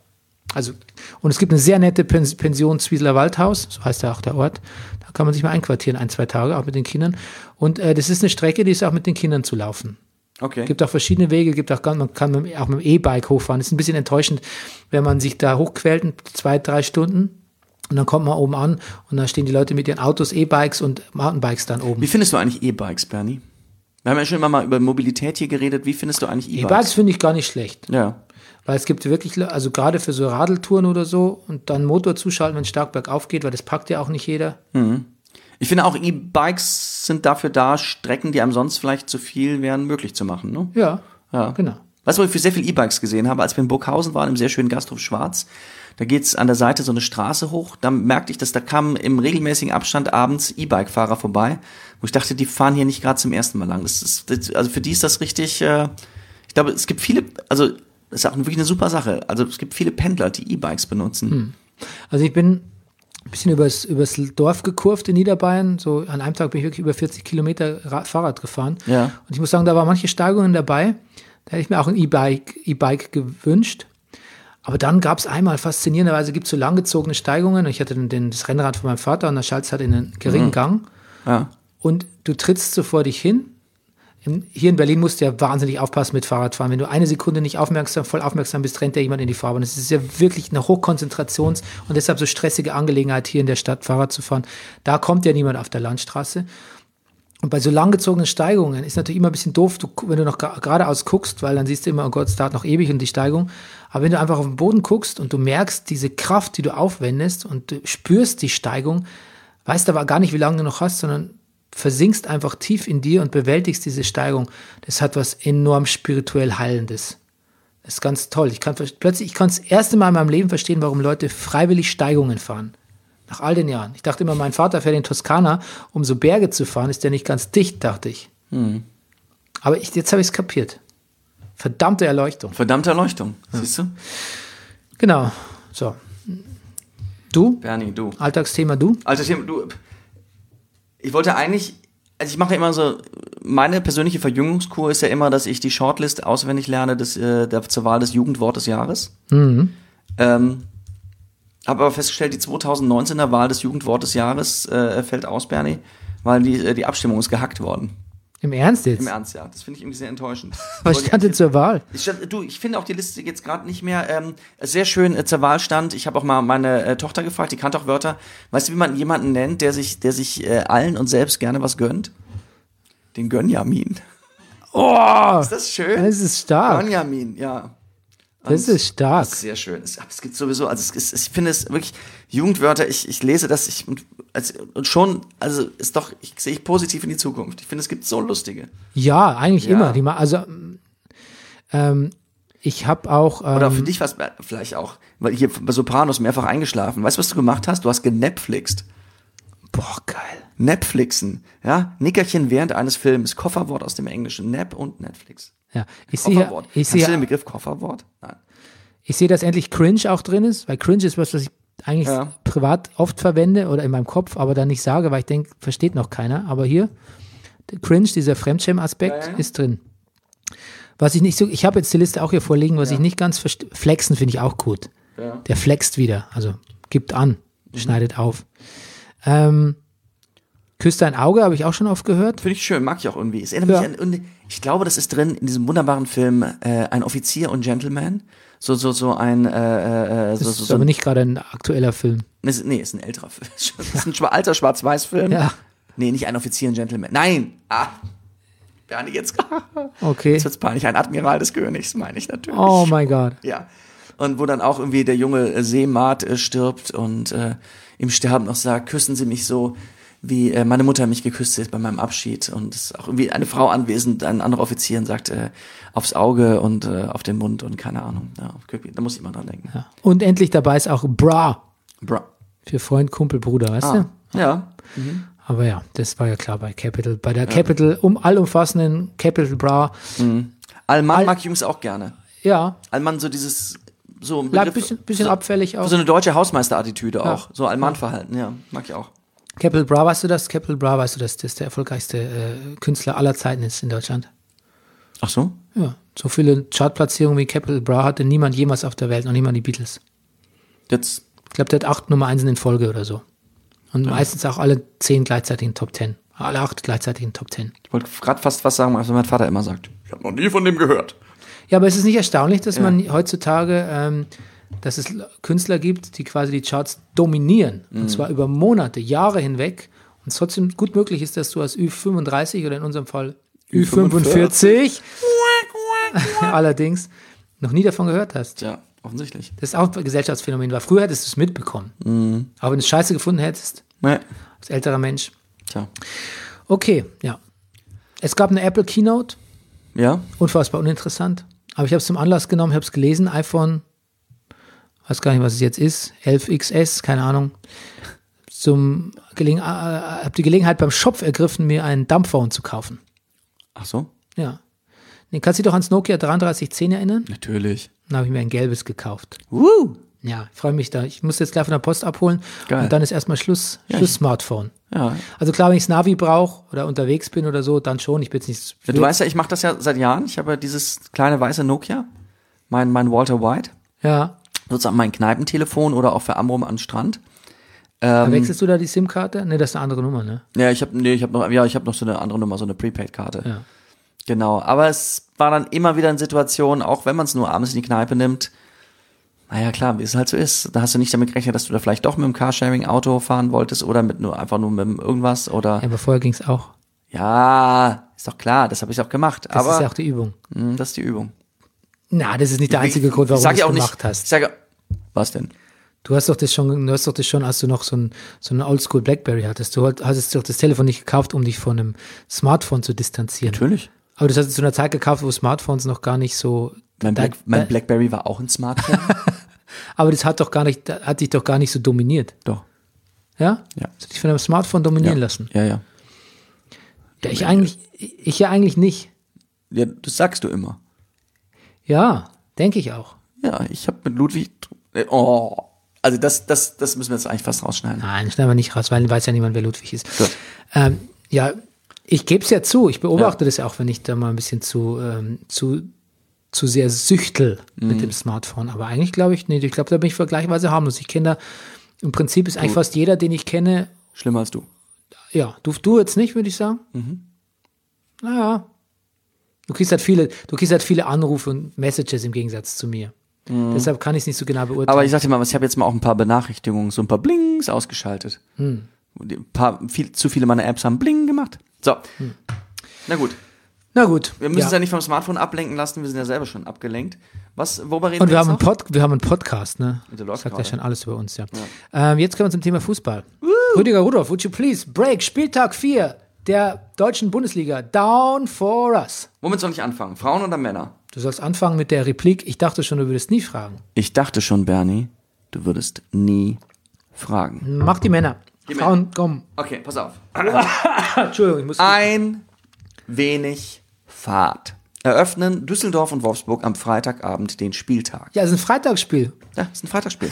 Also, und es gibt eine sehr nette Pens- Pension Zwieseler Waldhaus, so heißt ja auch der Ort. Da kann man sich mal einquartieren, ein, zwei Tage, auch mit den Kindern. Und äh, das ist eine Strecke, die ist auch mit den Kindern zu laufen. Okay. Es gibt auch verschiedene Wege, gibt auch, man kann mit, auch mit dem E-Bike hochfahren. Das ist ein bisschen enttäuschend, wenn man sich da hochquält, in zwei, drei Stunden. Und dann kommt man oben an und da stehen die Leute mit ihren Autos, E-Bikes und Mountainbikes dann oben. Wie findest du eigentlich E-Bikes, Bernie? Wir haben ja schon immer mal über Mobilität hier geredet. Wie findest du eigentlich E-Bikes? E-Bikes finde ich gar nicht schlecht. Ja. Weil es gibt wirklich, also gerade für so Radeltouren oder so und dann Motor zuschalten, wenn es stark bergauf geht, weil das packt ja auch nicht jeder. Ich finde auch, E-Bikes sind dafür da, Strecken, die einem sonst vielleicht zu viel wären, möglich zu machen. Ne? Ja, Ja. genau. Weißt du, wo ich für sehr viel E-Bikes gesehen habe, als wir in Burghausen waren, im sehr schönen Gasthof Schwarz, da geht's an der Seite so eine Straße hoch, da merkte ich, dass da kamen im regelmäßigen Abstand abends E-Bike-Fahrer vorbei, wo ich dachte, die fahren hier nicht gerade zum ersten Mal lang. Das ist, das, also für die ist das richtig, äh, ich glaube, es gibt viele, also das ist auch wirklich eine super Sache, also es gibt viele Pendler, die E-Bikes benutzen. Hm. Also ich bin ein bisschen übers, übers Dorf gekurvt in Niederbayern, so an einem Tag bin ich wirklich über vierzig Kilometer Ra- Fahrrad gefahren. Ja. Und ich muss sagen, da waren manche Steigungen dabei, da hätte ich mir auch ein E-Bike, E-Bike gewünscht. Aber dann gab es einmal, faszinierenderweise gibt es so langgezogene Steigungen. Ich hatte den, den, das Rennrad von meinem Vater und das schaltet halt in einen geringen Gang. Ja. Und du trittst so vor dich hin. In, hier in Berlin musst du ja wahnsinnig aufpassen mit Fahrradfahren. Wenn du eine Sekunde nicht aufmerksam, voll aufmerksam bist, rennt ja jemand in die Fahrbahn. Das ist ja wirklich eine Hochkonzentrations- und deshalb so stressige Angelegenheit, hier in der Stadt Fahrrad zu fahren. Da kommt ja niemand auf der Landstraße. Und bei so langgezogenen Steigungen ist natürlich immer ein bisschen doof, du, wenn du noch gra- geradeaus guckst, weil dann siehst du immer, oh Gott, es dauert noch ewig und die Steigung. Aber wenn du einfach auf den Boden guckst und du merkst diese Kraft, die du aufwendest und du spürst die Steigung, weißt aber gar nicht, wie lange du noch hast, sondern versinkst einfach tief in dir und bewältigst diese Steigung. Das hat was enorm spirituell Heilendes. Das ist ganz toll. Ich kann ver- plötzlich, ich kann das erste Mal in meinem Leben verstehen, warum Leute freiwillig Steigungen fahren. Nach all den Jahren. Ich dachte immer, mein Vater fährt in Toskana, um so Berge zu fahren, ist der nicht ganz dicht, dachte ich. Hm. Aber ich, jetzt habe ich es kapiert. Verdammte Erleuchtung. Verdammte Erleuchtung, siehst du? Genau. So. Du? Bernie, du. Alltagsthema du? Also du, ich wollte eigentlich, also ich mache immer so, meine persönliche Verjüngungskur ist ja immer, dass ich die Shortlist auswendig lerne des, äh, der, zur Wahl des Jugendwort des Jahres. Mhm. Ähm, habe aber festgestellt, die zweitausendneunzehner Wahl des Jugendwort des Jahres äh, fällt aus, Bernie, weil die, äh, die Abstimmung ist gehackt worden. Im Ernst jetzt? Im Ernst, ja. Das finde ich irgendwie sehr enttäuschend. Was stand denn zur Wahl? Ich, stand, du, ich finde auch die Liste jetzt gerade nicht mehr ähm, sehr schön äh, zur Wahl stand. Ich habe auch mal meine äh, Tochter gefragt, die kannte auch Wörter. Weißt du, wie man jemanden nennt, der sich, der sich äh, allen und selbst gerne was gönnt? Den Gönjamin. Oh, Ist das schön? das ist stark. Gönjamin, ja. Und Das ist stark. Das ist sehr schön. Es, es gibt sowieso, also es, ist, ich finde es wirklich, Jugendwörter, ich, ich lese das, ich, und, also, und schon, also ist doch, ich sehe ich positiv in die Zukunft. Ich finde, es gibt so lustige. Ja, eigentlich Ja. immer. Die ma- also, ähm, ich habe auch. Ähm, Oder für dich was vielleicht auch, weil hier bei Sopranos mehrfach eingeschlafen. Weißt du, was du gemacht hast? Du hast genetflixt. Boah, geil. Netflixen, ja? Nickerchen während eines Films. Kofferwort aus dem Englischen. Nap und Netflix. Ja, ich sehe, Kofferwort. ich Kennst du den sehe, Begriff Kofferwort? Nein. ich sehe, dass endlich Cringe auch drin ist, weil Cringe ist was, was ich eigentlich Ja. privat oft verwende oder in meinem Kopf, aber dann nicht sage, weil ich denke, versteht noch keiner. Aber hier, der Cringe, dieser Fremdschämen-Aspekt Ja, ja. ist drin. Was ich nicht so, ich habe jetzt die Liste auch hier vorliegen, was ich nicht ganz verstehe. Flexen finde ich auch gut. Ja. Der flext wieder, also gibt an, schneidet auf. Ähm, Küsst dein Auge, habe ich auch schon oft gehört. Finde ich schön, mag ich auch irgendwie. Es erinnert Ja. mich an, ich glaube, das ist drin in diesem wunderbaren Film äh, Ein Offizier und Gentleman. So, so, so ein, äh, äh, so, Das so, ist so aber ein, nicht gerade ein aktueller Film. ist, nee, ist ein älterer Film. Das ist ein schwa- alter Schwarz-Weiß-Film. Ja. Nee, nicht Ein Offizier und Gentleman. Nein! Ah! Bernie, jetzt, Okay. jetzt wird's peinlich. Ein Admiral des Königs, meine ich natürlich. Oh mein Gott. Ja. Und wo dann auch irgendwie der junge äh, Seemaat äh, stirbt und äh, im Sterben noch sagt, küssen Sie mich so, wie äh, meine Mutter mich geküsst hat bei meinem Abschied. Und es ist auch irgendwie eine Frau anwesend, ein anderer Offizier und sagt äh, aufs Auge und äh, auf den Mund und keine Ahnung. Ja, da muss ich mal dran denken. Ja. Und endlich dabei ist auch Bra Bra. für Freund, Kumpel, Bruder, weißt Ah, du? ja. Aber ja, das war ja klar bei Capital. Bei der Capital, um allumfassenden Capital Bra. Allmann All- mag ich übrigens auch gerne. Ja, Allmann so dieses, so ein bleibt ein Begriff- bisschen, bisschen so, abfällig auch. so eine deutsche Hausmeisterattitüde Ja. auch. So Allmann-Verhalten, ja, mag ich auch. Capital Bra, weißt du das? Capital Bra, weißt du, dass das der erfolgreichste äh, Künstler aller Zeiten ist in Deutschland? Ach so? Ja, so viele Chartplatzierungen wie Capital Bra hatte niemand jemals auf der Welt, noch niemand die Beatles. Jetzt, Ich glaube, der hat acht Nummer eins in Folge oder so. Und meistens auch alle zehn gleichzeitig in Top Ten. Alle acht gleichzeitig in Top Ten. ich wollte gerade fast was sagen, was mein Vater immer sagt. Ich habe noch nie von dem gehört. Ja, aber es ist nicht erstaunlich, dass Ja. man heutzutage, ähm, dass es Künstler gibt, die quasi die Charts dominieren. Mhm. Und zwar über Monate, Jahre hinweg. Und es trotzdem gut möglich ist, dass du als Ü fünfunddreißig oder in unserem Fall Ü fünfundvierzig allerdings noch nie davon gehört hast. Ja, offensichtlich. Das ist auch ein Gesellschaftsphänomen, weil früher hättest du es mitbekommen. Mhm. Aber wenn du es scheiße gefunden hättest, Nee. als älterer Mensch. Tja. Okay, ja. Es gab eine Apple Keynote, Ja? unfassbar uninteressant. Aber ich habe es zum Anlass genommen, ich habe es gelesen, iPhone, weiß gar nicht, was es jetzt ist, elf X S, keine Ahnung. Zum Gelegen, äh, habe die Gelegenheit beim Shop ergriffen, mir einen Dumbphone zu kaufen. Ach so? Ja. Nee, kannst du dich doch ans Nokia dreiunddreißig zehn erinnern? Natürlich. Dann habe ich mir ein gelbes gekauft. Woo! Ja, ich freue mich da. Ich muss jetzt gleich von der Post abholen. Geil. Und dann ist erstmal Schluss, Ja, Schluss ich- Smartphone. Ja. Also klar, wenn ich das Navi brauche oder unterwegs bin oder so, dann schon. Ich bin jetzt nicht. Ja, du weißt ja, ich mache das ja seit Jahren. Ich habe ja dieses kleine weiße Nokia, mein, mein Walter White, Ja. sozusagen mein Kneipentelefon oder auch für Amrum an Strand. Wechselst du da die SIM-Karte? Ne, das ist eine andere Nummer, ne? Ja, ich habe nee, ich habe noch ja, ich habe noch so eine andere Nummer, so eine Prepaid-Karte. Ja. Genau, aber es war dann immer wieder in Situationen, auch wenn man es nur abends in die Kneipe nimmt. Naja, klar, wie es halt so ist. Da hast du nicht damit gerechnet, dass du da vielleicht doch mit dem Carsharing-Auto fahren wolltest oder mit nur einfach nur mit dem irgendwas oder Ja, aber vorher ging es auch. ja, ist doch klar, das habe ich auch gemacht. Das aber ist ja auch die Übung. mh, das ist die Übung. Na, das ist nicht der einzige Ich- Grund, warum ich sag du es ja auch gemacht nicht, hast. Ich sage, was denn? Du hast doch das schon, du hast doch das schon, als du noch so ein, so ein Oldschool Blackberry hattest. Du hast doch das Telefon nicht gekauft, um dich von einem Smartphone zu distanzieren. Natürlich. Aber das hast du zu einer Zeit gekauft, wo Smartphones noch gar nicht so. Mein, da- Black, mein da- Blackberry war auch ein Smartphone. Aber das hat doch gar nicht, hat dich doch gar nicht so dominiert. Doch. Ja? Ja. Hast du dich von einem Smartphone dominieren Ja. lassen? Ja, ja. Ja, ich eigentlich, ich ja eigentlich nicht. Ja, das sagst du immer. Ja, denke ich auch. Ja, ich habe mit Ludwig. Oh. Also das, das, das müssen wir jetzt eigentlich fast rausschneiden. Nein, schneiden wir nicht raus, weil weiß ja niemand, wer Ludwig ist. Gut. Ähm, ja, ich gebe es ja zu. Ich beobachte das ja auch, wenn ich da mal ein bisschen zu, ähm, zu, zu sehr süchtel Mhm. mit dem Smartphone. Aber eigentlich glaube ich, nee, ich glaube, da bin ich vergleichsweise harmlos. Ich kenne da, im Prinzip ist eigentlich fast jeder, den ich kenne, Schlimmer als du. ja, du, du jetzt nicht, würde ich sagen. Mhm. Naja. Du kriegst halt viele, du kriegst halt viele Anrufe und Messages im Gegensatz zu mir. Deshalb kann ich es nicht so genau beurteilen. Mhm. Aber ich sag dir mal, was, ich habe jetzt mal auch ein paar Benachrichtigungen, so ein paar Blings ausgeschaltet. Hm. Die- Ein paar, viel, zu viele meiner Apps haben Bling gemacht. So. Na gut. Na gut. Wir müssen ja. uns ja nicht vom Smartphone ablenken lassen, wir sind ja selber schon abgelenkt. Was, worüber reden Und wir wir haben, einen jetzt noch? Pod, wir haben einen Podcast, ne? Der Das läuft sagt ja gerade. schon alles über uns, ja. Ähm, jetzt kommen wir zum Thema Fußball. Rüdiger Rudolph, would you please break Spieltag vier der deutschen Bundesliga down for us? Womit soll ich anfangen? Frauen oder Männer? Du sollst anfangen mit der Replik, ich dachte schon, du würdest nie fragen. Ich dachte schon, Bernie, du würdest nie fragen. Mach die Männer. Die Frauen, komm. Okay, pass auf. Entschuldigung, ich muss... Ein wenig Fahrt. Eröffnen Düsseldorf und Wolfsburg am Freitagabend den Spieltag. Ja, es ist ein Freitagsspiel. Ja, ist ein Freitagsspiel.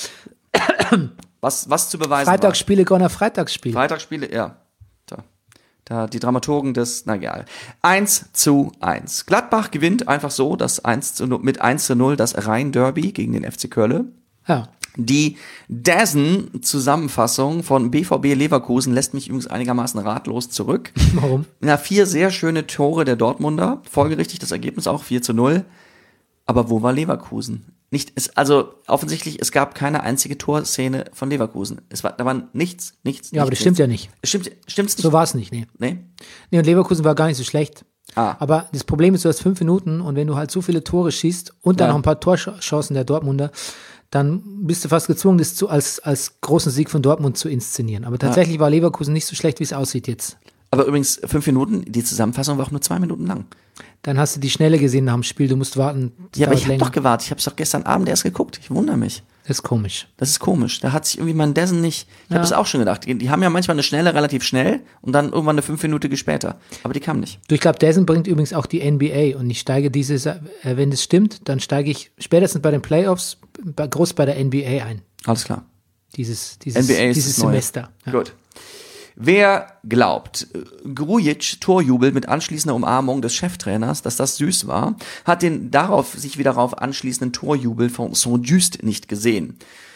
was, was zu beweisen Freitagsspiele, Gonna Freitagsspiel. war. Freitagsspiele, ja. Da. Da die Dramaturgen des, na egal. eins zu eins. Gladbach gewinnt einfach so das eins zu null, mit eins zu null das Rhein-Derby gegen den F C Köln. Ja. Die Dazen-Zusammenfassung von B V B Leverkusen lässt mich übrigens einigermaßen ratlos zurück. Warum? Na, vier sehr schöne Tore der Dortmunder. Folgerichtig das Ergebnis auch vier zu null. Aber wo war Leverkusen? Nicht, es, also offensichtlich, es gab keine einzige Torszene von Leverkusen. Es war, da war nichts, nichts, Ja, aber das nichts, stimmt ja nichts. nicht. Es stimmt, stimmt's nicht? So war es nicht, nee. Nee? Nee, und Leverkusen war gar nicht so schlecht. Ah. Aber das Problem ist, du hast fünf Minuten und wenn du halt so viele Tore schießt und dann Ja. noch ein paar Torchancen der Dortmunder, dann bist du fast gezwungen, das zu, als, als großen Sieg von Dortmund zu inszenieren. Aber tatsächlich war Leverkusen nicht so schlecht, wie es aussieht jetzt. Aber übrigens, fünf Minuten, die Zusammenfassung war auch nur zwei Minuten lang. Dann hast du die Schnelle gesehen nach dem Spiel, du musst warten. das Ja, aber dauert ich habe länger. doch gewartet. Ich habe es doch gestern Abend erst geguckt. Ich wundere mich. Das ist komisch. Das ist komisch. Da hat sich irgendwie mein Dessen nicht. Ich habe Ja. das auch schon gedacht. Die, die haben ja manchmal eine schnelle, relativ schnell und dann irgendwann eine fünf Minuten später. Aber die kam nicht. Du, ich glaube, Dessen bringt übrigens auch die N B A und ich steige dieses, äh, wenn das stimmt, dann steige ich spätestens bei den Playoffs bei, groß bei der N B A ein. Alles klar. Dieses, dieses, N B A ist dieses das Neue. Semester. Ja. Gut. Wer glaubt, Grujic Torjubel mit anschließender Umarmung des Cheftrainers, dass das süß war, hat den darauf sich wieder darauf anschließenden Torjubel von Saint-Just nicht gesehen.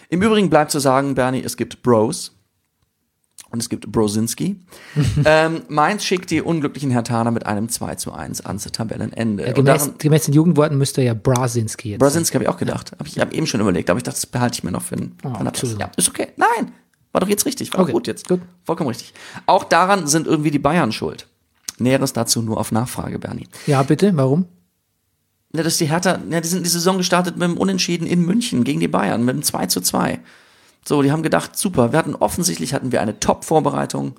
Im Übrigen bleibt zu sagen, Bernie, es gibt Bros und es gibt Brosinski. ähm, Mainz schickt die unglücklichen Herthaner mit einem zwei zu eins ans Tabellenende. Ja, Und gemäß, daran- gemäß den Jugendworten müsste ja Brasinski jetzt. Brasinski habe ich auch gedacht. Hab ich habe eben schon überlegt, aber ich dachte, das behalte ich mir noch für einen. Oh, für einen- Entschuldigung. ja, ist okay. Nein, war doch jetzt richtig. War Okay, doch gut jetzt. gut. Vollkommen richtig. Auch daran sind irgendwie die Bayern schuld. Näheres dazu nur auf Nachfrage, Bernie. Ja, bitte, warum? Ja, dass die Hertha, ja, die sind die Saison gestartet mit einem Unentschieden in München gegen die Bayern, mit einem zwei zu zwei. So, die haben gedacht, super, wir hatten offensichtlich hatten wir eine Top-Vorbereitung.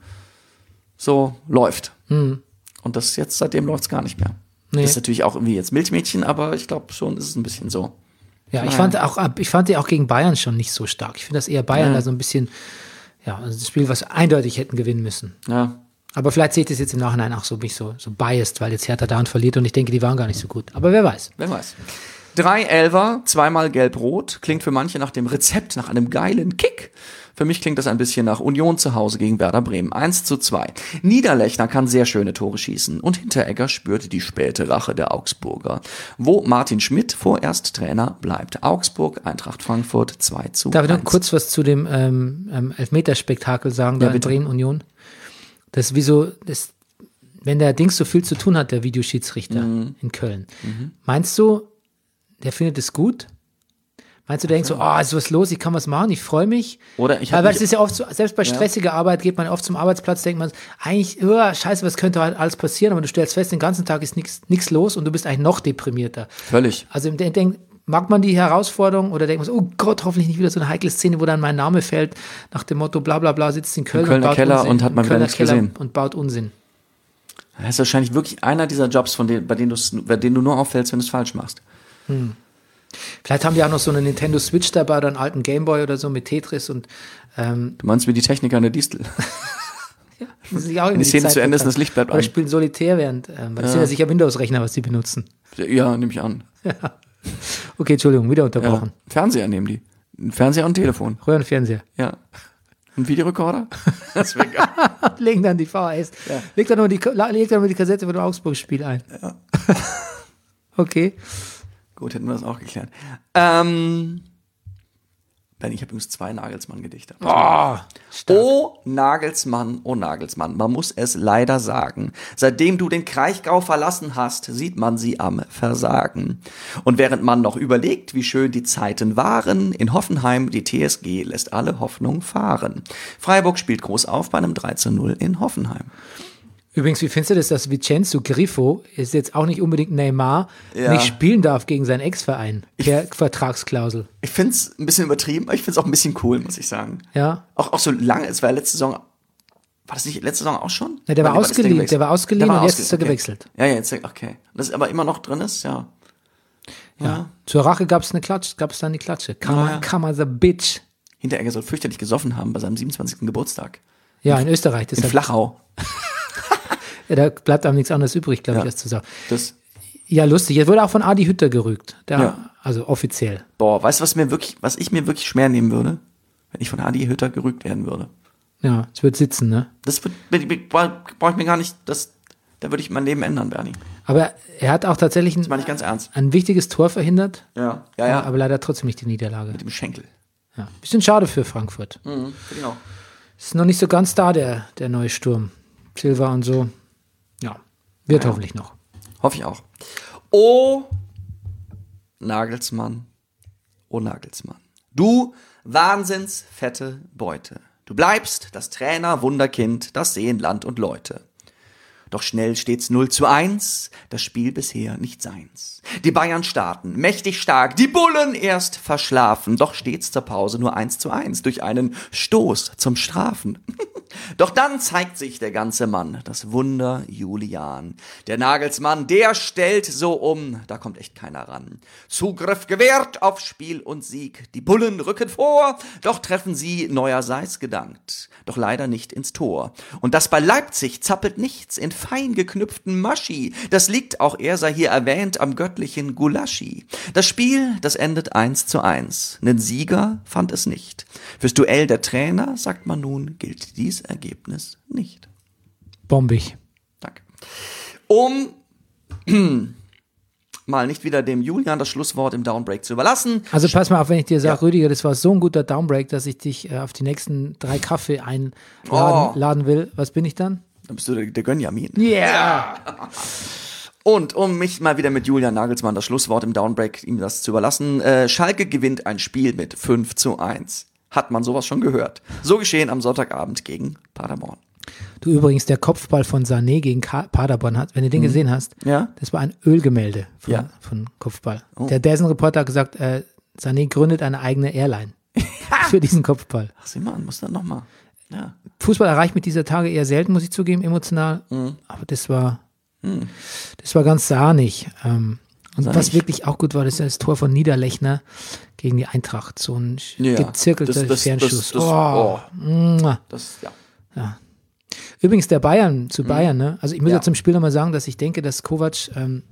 So, läuft. Hm. Und das jetzt, seitdem läuft's gar nicht mehr. Nee. Ist natürlich auch irgendwie jetzt Milchmädchen, aber ich glaube schon, ist es ein bisschen so. Ja, ich Naja. fand auch, ich fand die auch gegen Bayern schon nicht so stark. Ich finde, dass eher Bayern Ja. da so ein bisschen, ja, also das Spiel, was eindeutig hätten gewinnen müssen. Ja. Aber vielleicht sehe ich das jetzt im Nachhinein auch so mich so, so biased, weil jetzt Hertha da und verliert und ich denke, die waren gar nicht so gut. Aber wer weiß. Wer weiß. Drei Elfer, zweimal gelb-rot. Klingt für manche nach dem Rezept, nach einem geilen Kick. Für mich klingt das ein bisschen nach Union zu Hause gegen Werder Bremen. eins zu zwei. Niederlechner kann sehr schöne Tore schießen und Hinteregger spürte die späte Rache der Augsburger, wo Martin Schmidt vorerst Trainer bleibt. Augsburg, Eintracht Frankfurt zwei zu eins. Darf ich noch kurz was zu dem ähm, ähm, Elfmeterspektakel sagen, da Ja, in bitte. Bremen Union? Das ist wie so, das, wenn der Dings so viel zu tun hat, der Videoschiedsrichter Mhm. in Köln. Meinst du, der findet es gut? Meinst du, der denkt so, oh, ist was los, ich kann was machen, ich freue mich? Oder ich Weil hab weil mich- es ist ja oft so, selbst bei stressiger Arbeit geht man oft zum Arbeitsplatz, denkt man, eigentlich, oh, scheiße, was könnte halt alles passieren? Aber du stellst fest, den ganzen Tag ist nichts nichts los und du bist eigentlich noch deprimierter. Völlig. Also der denkt, mag man die Herausforderung oder denkt man so, oh Gott, hoffentlich nicht wieder so eine heikle Szene, wo dann mein Name fällt, nach dem Motto, bla bla bla, sitzt in Köln Kölner und baut Keller Unsinn. und hat mal Im wieder Kölner nichts Keller gesehen. und baut Unsinn. Das ist wahrscheinlich wirklich einer dieser Jobs, von denen, bei denen, du's- bei denen du nur auffällst, wenn du es falsch machst. Vielleicht haben die auch noch so eine Nintendo Switch dabei oder einen alten Gameboy oder so mit Tetris und ähm, Du meinst wie die Techniker in der Distel. müssen sich auch Wenn die Szene zu Ende ist und das Licht bleibt oder an. spielen Solitär während, ähm, weil das sind ja sicher Windows-Rechner, was die benutzen. Ja, nehme ich an. Okay, Entschuldigung, wieder Ja. unterbrochen. Fernseher nehmen die. Ein Fernseher und ein Telefon. Röhrenfernseher. Ja. Ein Videorekorder? Das wäre geil. Legen dann die V H S. Ja. Leg dann nur die, leg dann nur die Kassette von dem Augsburg-Spiel ein. Ja. Okay. Gut, hätten wir das auch geklärt. Ähm, Ben, ich habe übrigens zwei Nagelsmann-Gedichte. Oh, Oh, Nagelsmann, oh Nagelsmann, man muss es leider sagen. Seitdem du den Kraichgau verlassen hast, sieht man sie am Versagen. Und während man noch überlegt, wie schön die Zeiten waren, in Hoffenheim, die T S G lässt alle Hoffnung fahren. Freiburg spielt groß auf bei einem drei zu null in Hoffenheim. Übrigens, wie findest du das, dass Vincenzo Griffo, ist jetzt auch nicht unbedingt Neymar, Ja. nicht spielen darf gegen seinen Ex-Verein, per Vertragsklausel? Ich find's ein bisschen übertrieben, aber ich find's auch ein bisschen cool, muss ich sagen. Ja. Auch, auch so lange, es war letzte Saison, war das nicht letzte Saison auch schon? Ja, der war Wann ist der ausgeliehen, gewechselt? der war ausgeliehen Der war und jetzt ist er ausgeliehen, gewechselt. Okay. Ja, ja, jetzt, okay. Das ist aber immer noch drin ist, ja. Ja. Zur Rache gab es eine Klatsche, gab es dann die Klatsche. Come, Ja. on, come on, the bitch. Hinteregger soll fürchterlich gesoffen haben bei seinem siebenundzwanzigsten Geburtstag. Ja, in Österreich. In Deshalb, Flachau. ja, da bleibt einem nichts anderes übrig, glaube Ja. ich, das zu sagen. Das, Ja, lustig. Jetzt wurde auch von Adi Hütter gerügt. Der, Ja. Also offiziell. boah, weißt du, was mir wirklich, was ich mir wirklich schwer nehmen würde? Wenn ich von Adi Hütter gerügt werden würde. Ja, es wird sitzen, ne? Das wird, brauche ich mir gar nicht, das, da würde ich mein Leben ändern, Bernie. Aber er hat auch tatsächlich Das meine ein, ich ganz ernst. ein wichtiges Tor verhindert, Ja, ja, ja. aber leider trotzdem nicht die Niederlage. Mit dem Schenkel. Ja. Bisschen schade für Frankfurt. Mhm, genau. Ist noch nicht so ganz da, der, der neue Sturm. Silva und so. Ja, wird Ja. hoffentlich noch. Hoffe ich auch. Oh, Nagelsmann. Oh, Nagelsmann. Du wahnsinns fette Beute. Du bleibst das Trainer-Wunderkind, das sehen Land und Leute. Doch schnell steht's null zu eins, das Spiel bisher nicht seins. Die Bayern starten, mächtig stark, die Bullen erst verschlafen, doch steht's zur Pause nur eins zu eins durch einen Stoß zum Strafen. Doch dann zeigt sich der ganze Mann, das Wunder Julian. Der Nagelsmann, der stellt so um, da kommt echt keiner ran. Zugriff gewährt auf Spiel und Sieg, die Bullen rücken vor, doch treffen sie neuerseits gedankt, doch leider nicht ins Tor. Und das bei Leipzig zappelt nichts in fein geknüpften Maschi, das liegt, auch er sei hier erwähnt, am göttlichen Gulaschi. Das Spiel, das endet eins zu eins, nen Sieger fand es nicht. Fürs Duell der Trainer, sagt man nun, gilt dies Ergebnis nicht. Bombig. Danke. Um mal nicht wieder dem Julian das Schlusswort im Downbreak zu überlassen. Also pass mal auf, wenn ich dir sage, Ja. Rüdiger, das war so ein guter Downbreak, dass ich dich äh, auf die nächsten drei Kaffee einladen Oh. laden will. Was bin ich dann? Dann bist du der, der Gönjamin. Yeah! Und um mich mal wieder mit Julian Nagelsmann das Schlusswort im Downbreak, ihm das zu überlassen, äh, Schalke gewinnt ein Spiel mit fünf zu eins. Hat man sowas schon gehört? So geschehen am Sonntagabend gegen Paderborn. Du übrigens, der Kopfball von Sané gegen Ka- Paderborn hat, wenn du den gesehen hast, Ja? das war ein Ölgemälde von, Ja. von Kopfball. Oh. Der Dazen-Reporter hat gesagt, äh, Sané gründet eine eigene Airline für diesen Kopfball. Ach, sieh mal, muss dann nochmal. Ja. Fußball erreicht mich dieser Tage eher selten, muss ich zugeben, emotional. Mhm. Aber das war, das war ganz sahnig. Ähm, und Sahnig. was wirklich auch gut war, das ist das Tor von Niederlechner gegen die Eintracht. So ein Ja. gezirkelter Das- das- Fernschuss. das- das- oh. Mua. Das, ja. Übrigens der Bayern zu Bayern, ne? Also ich muss ja, Ja. zum Spiel nochmal sagen, dass ich denke, dass Kovac, ähm,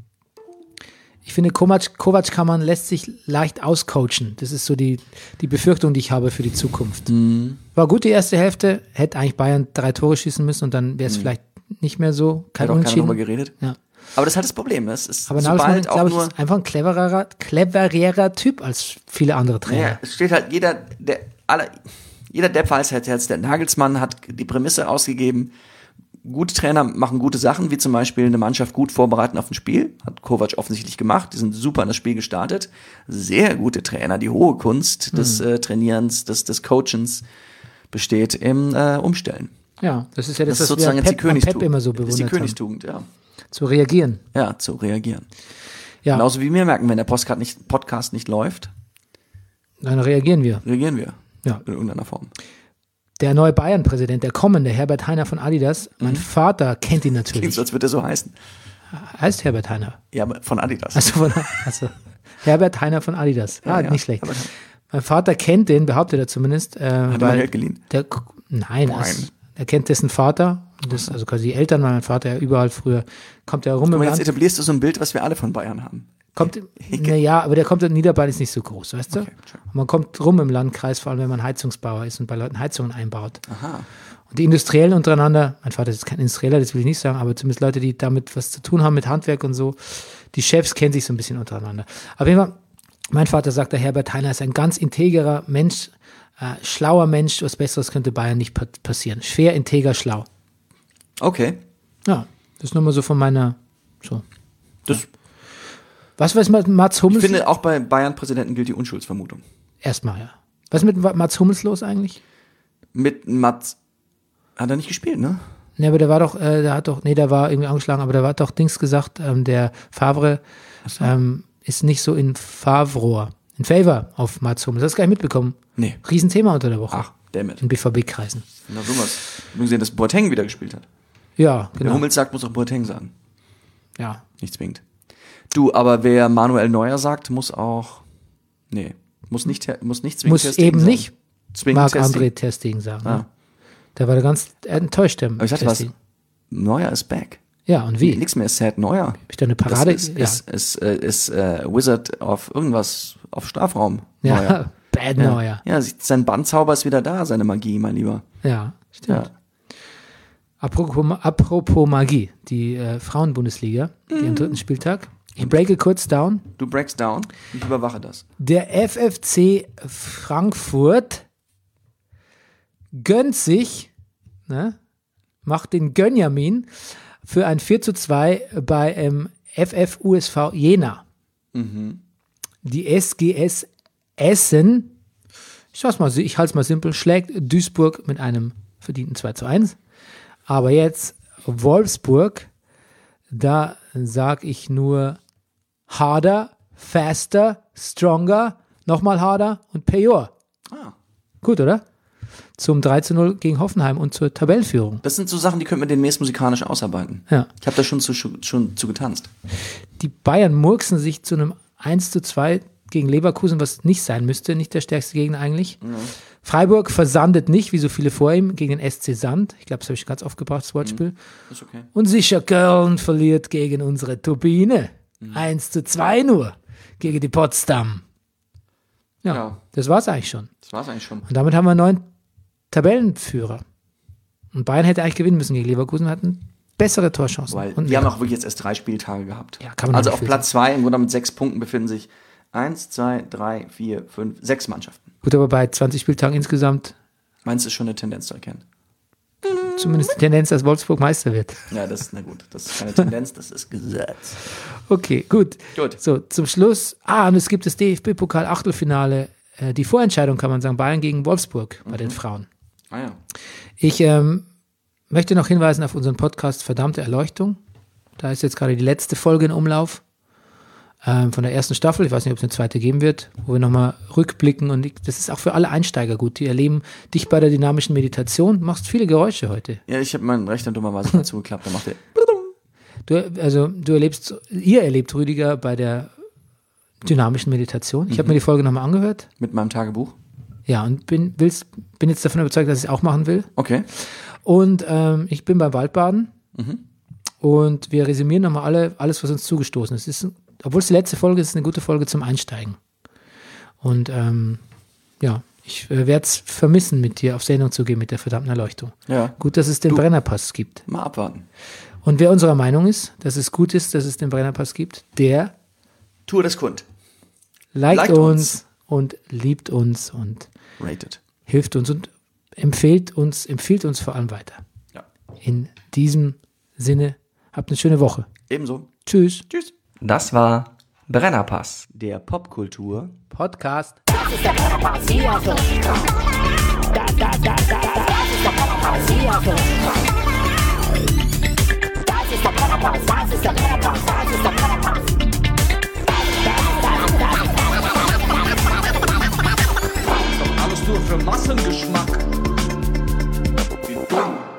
ich finde, Kovac, Kovac kann man, lässt sich leicht auscoachen. Das ist so die, die Befürchtung, die ich habe für die Zukunft. War gut die erste Hälfte, hätte eigentlich Bayern drei Tore schießen müssen und dann wäre es vielleicht nicht mehr so, kein Hat auch keiner drüber Unentschieden. geredet. Ja. Aber das ist halt das Problem. Das ist Aber Nagelsmann, sobald auch glaube ich, nur. ist einfach ein cleverer, clevererer Typ als viele andere Trainer. Ja, es steht halt jeder, der alle, jeder Depp weiß halt jetzt, der Nagelsmann hat die Prämisse ausgegeben. Gute Trainer machen gute Sachen, wie zum Beispiel eine Mannschaft gut vorbereiten auf ein Spiel. Hat Kovac offensichtlich gemacht. Die sind super in das Spiel gestartet. Sehr gute Trainer. Die hohe Kunst des äh, Trainierens, des, des Coachens besteht im äh, Umstellen. Ja, das ist ja das, Das ist was wir sozusagen an jetzt die Pep, an Königstugend. Pep immer so das ist die bewundert haben. Königstugend, ja. Zu reagieren. Ja, zu reagieren. Ja, Genauso wie wir merken, wenn der Podcast nicht, Podcast nicht läuft, dann reagieren wir. reagieren wir. Ja. In irgendeiner Form. Der neue Bayern-Präsident, der kommende, Herbert Heiner von Adidas, mein Vater kennt ihn Klingt natürlich. so, als würde er so heißen. Heißt Herbert Heiner. Ja, aber von Adidas. Also, von, also Herbert Heiner von Adidas. Ah, Ja, ja. nicht schlecht. Aber- Mein Vater kennt den, behauptet er zumindest. Äh, Hat er mal weil Geld geliehen? Der, nein, Nein. das, er kennt dessen Vater. Das, also quasi die Eltern, weil mein Vater ja überall früher kommt er rum im Aber jetzt Land. etablierst du so ein Bild, was wir alle von Bayern haben. Kommt, naja, aber der kommt in Niederbayern ist nicht so groß, weißt du? Okay, sure. Und man kommt rum im Landkreis, vor allem wenn man Heizungsbauer ist und bei Leuten Heizungen einbaut. Aha. Und die Industriellen untereinander, mein Vater ist kein Industrieller, das will ich nicht sagen, aber zumindest Leute, die damit was zu tun haben mit Handwerk und so, die Chefs kennen sich so ein bisschen untereinander. Auf jeden Fall, mein Vater sagt, der Herbert Heiner ist ein ganz integrer Mensch, äh, schlauer Mensch, was Besseres könnte Bayern nicht pa- passieren. Schwer, integer, schlau. Okay. Ja, das ist nur mal so von meiner, so. Das, Was weiß mit Mats ich Hummels? finde, auch bei Bayern-Präsidenten gilt die Unschuldsvermutung. Erstmal, ja. Was ist mit Mats Hummels los eigentlich? Mit Mats hat er nicht gespielt, ne? Ne, aber der war doch, äh, der hat doch, nee, der war irgendwie angeschlagen, aber der war doch Dings gesagt, ähm, der Favre ähm, ist nicht so in Favre, in Favor auf Mats Hummels. Hast du gar nicht mitbekommen? Nee. Riesenthema unter der Woche. Ach, dammit. In B V B-Kreisen. Na sowas. Ich habe gesehen, dass Boateng wieder gespielt hat. Ja, Wer genau. Hummels sagt, muss auch Boateng sagen. Ja. Nicht zwingend. Du, aber wer Manuel Neuer sagt, muss auch, nee, muss nicht, muss nicht zwingend Muss Ter Stegen eben sagen. nicht Zwingend Ter Marc-André Stegen. Ter Stegen sagen. Ah. Ne? Der war da ganz enttäuscht, der Aber ich sag dir Ter was, Stegen. Neuer ist back. Ja, und wie? Nichts mehr ist sad Neuer. Hab ich da eine Parade? Das ist, ja, ist, ist, äh, ist äh, Wizard auf irgendwas, auf Strafraum. ja. Neuer. Bad Ja. Neuer. Ja, sie- sein Bandzauber ist wieder da, seine Magie, mein Lieber. Ja, stimmt. Ja. Apropos, apropos Magie, die äh, Frauenbundesliga, die am dritten Spieltag. Ich breake kurz down. Du breakst down, ich überwache das. Der F F C Frankfurt gönnt sich, ne, macht den Gönjamin für ein vier zu zwei bei ähm, F F U S V Jena. Die S G S Essen, ich sag's mal, ich halte es mal simpel, schlägt Duisburg mit einem verdienten zwei zu eins. Aber jetzt Wolfsburg, da sag ich nur harder, faster, stronger, nochmal harder und payor. Ah. Gut, oder? Zum drei zu null gegen Hoffenheim und zur Tabellenführung. Das sind so Sachen, die könnte man demnächst musikalisch ausarbeiten. Ja. Ich habe da schon zu, schon zu getanzt. Die Bayern murksen sich zu einem eins zu zwei gegen Leverkusen, was nicht sein müsste, nicht der stärkste Gegner eigentlich. Freiburg versandet nicht, wie so viele vor ihm, gegen den S C Sand. Ich glaube, das habe ich ganz oft gebracht, das Wortspiel. Ist okay. Und sicher Köln verliert gegen unsere Turbine. eins zu zwei nur gegen die Potsdam. Ja, Ja. das war's eigentlich schon. Das war's eigentlich schon. Und damit haben wir einen neuen Tabellenführer. Und Bayern hätte eigentlich gewinnen müssen gegen Leverkusen, hatten bessere Torchancen. Weil und die mehr. haben auch wirklich jetzt erst drei Spieltage gehabt. Ja, kann man also nicht auf viel Platz zwei, im Grunde mit sechs Punkten befinden sich eins, zwei, drei, vier, fünf, sechs Mannschaften. Gut, aber bei zwanzig Spieltagen insgesamt Meinst du, ist schon eine Tendenz zu erkennen? zumindest die Tendenz, dass Wolfsburg Meister wird. Ja, das ist, na gut, das ist keine Tendenz, das ist Gesetz. Okay, gut. Gut. So, zum Schluss. Ah, und es gibt das D F B-Pokal-Achtelfinale. Äh, die Vorentscheidung, kann man sagen, Bayern gegen Wolfsburg bei den Frauen. Ah ja. Ich ähm, möchte noch hinweisen auf unseren Podcast Verdammte Erleuchtung. Da ist jetzt gerade die letzte Folge in Umlauf ähm, von der ersten Staffel. Ich weiß nicht, ob es eine zweite geben wird, wo wir nochmal rückblicken. Und ich, das ist auch für alle Einsteiger gut. Die erleben dich bei der dynamischen Meditation. Du machst viele Geräusche heute. Ja, ich habe meinen Rechner dummerweise mal zugeklappt, da macht er. Du, also du erlebst, ihr erlebt Rüdiger bei der dynamischen Meditation. Ich habe mir die Folge nochmal angehört. Mit meinem Tagebuch. Ja, und bin, willst, bin jetzt davon überzeugt, dass ich es auch machen will. Okay. Und ähm, ich bin beim Waldbaden. Mhm. Und wir resümieren nochmal alle, alles, was uns zugestoßen ist. Es ist. Obwohl es die letzte Folge ist, ist eine gute Folge zum Einsteigen. Und ähm, ja, ich äh, werde es vermissen, mit dir auf Sendung zu gehen mit der verdammten Erleuchtung. Ja. Gut, dass es den Du- Brennerpass gibt. Mal abwarten. Und wer unserer Meinung ist, dass es gut ist, dass es den Brennerpass gibt, der Tour des Kund. liked, Liked uns, uns. und liebt uns und Rated. hilft uns und empfiehlt uns, empfiehlt uns vor allem weiter. Ja. In diesem Sinne, habt eine schöne Woche. Ebenso. Tschüss. Tschüss. Das war Brennerpass. Der Popkultur. Podcast. Das ist der Brennerpass, hier hast du richtig Spaß. Da, da, da, da, da, das ist der Brennerpass, hier hast du richtig Spaß. Das ist der Brennerpass, das ist der Brennerpass, das ist der Brennerpass. Alles nur für Massengeschmack. Wie dumm.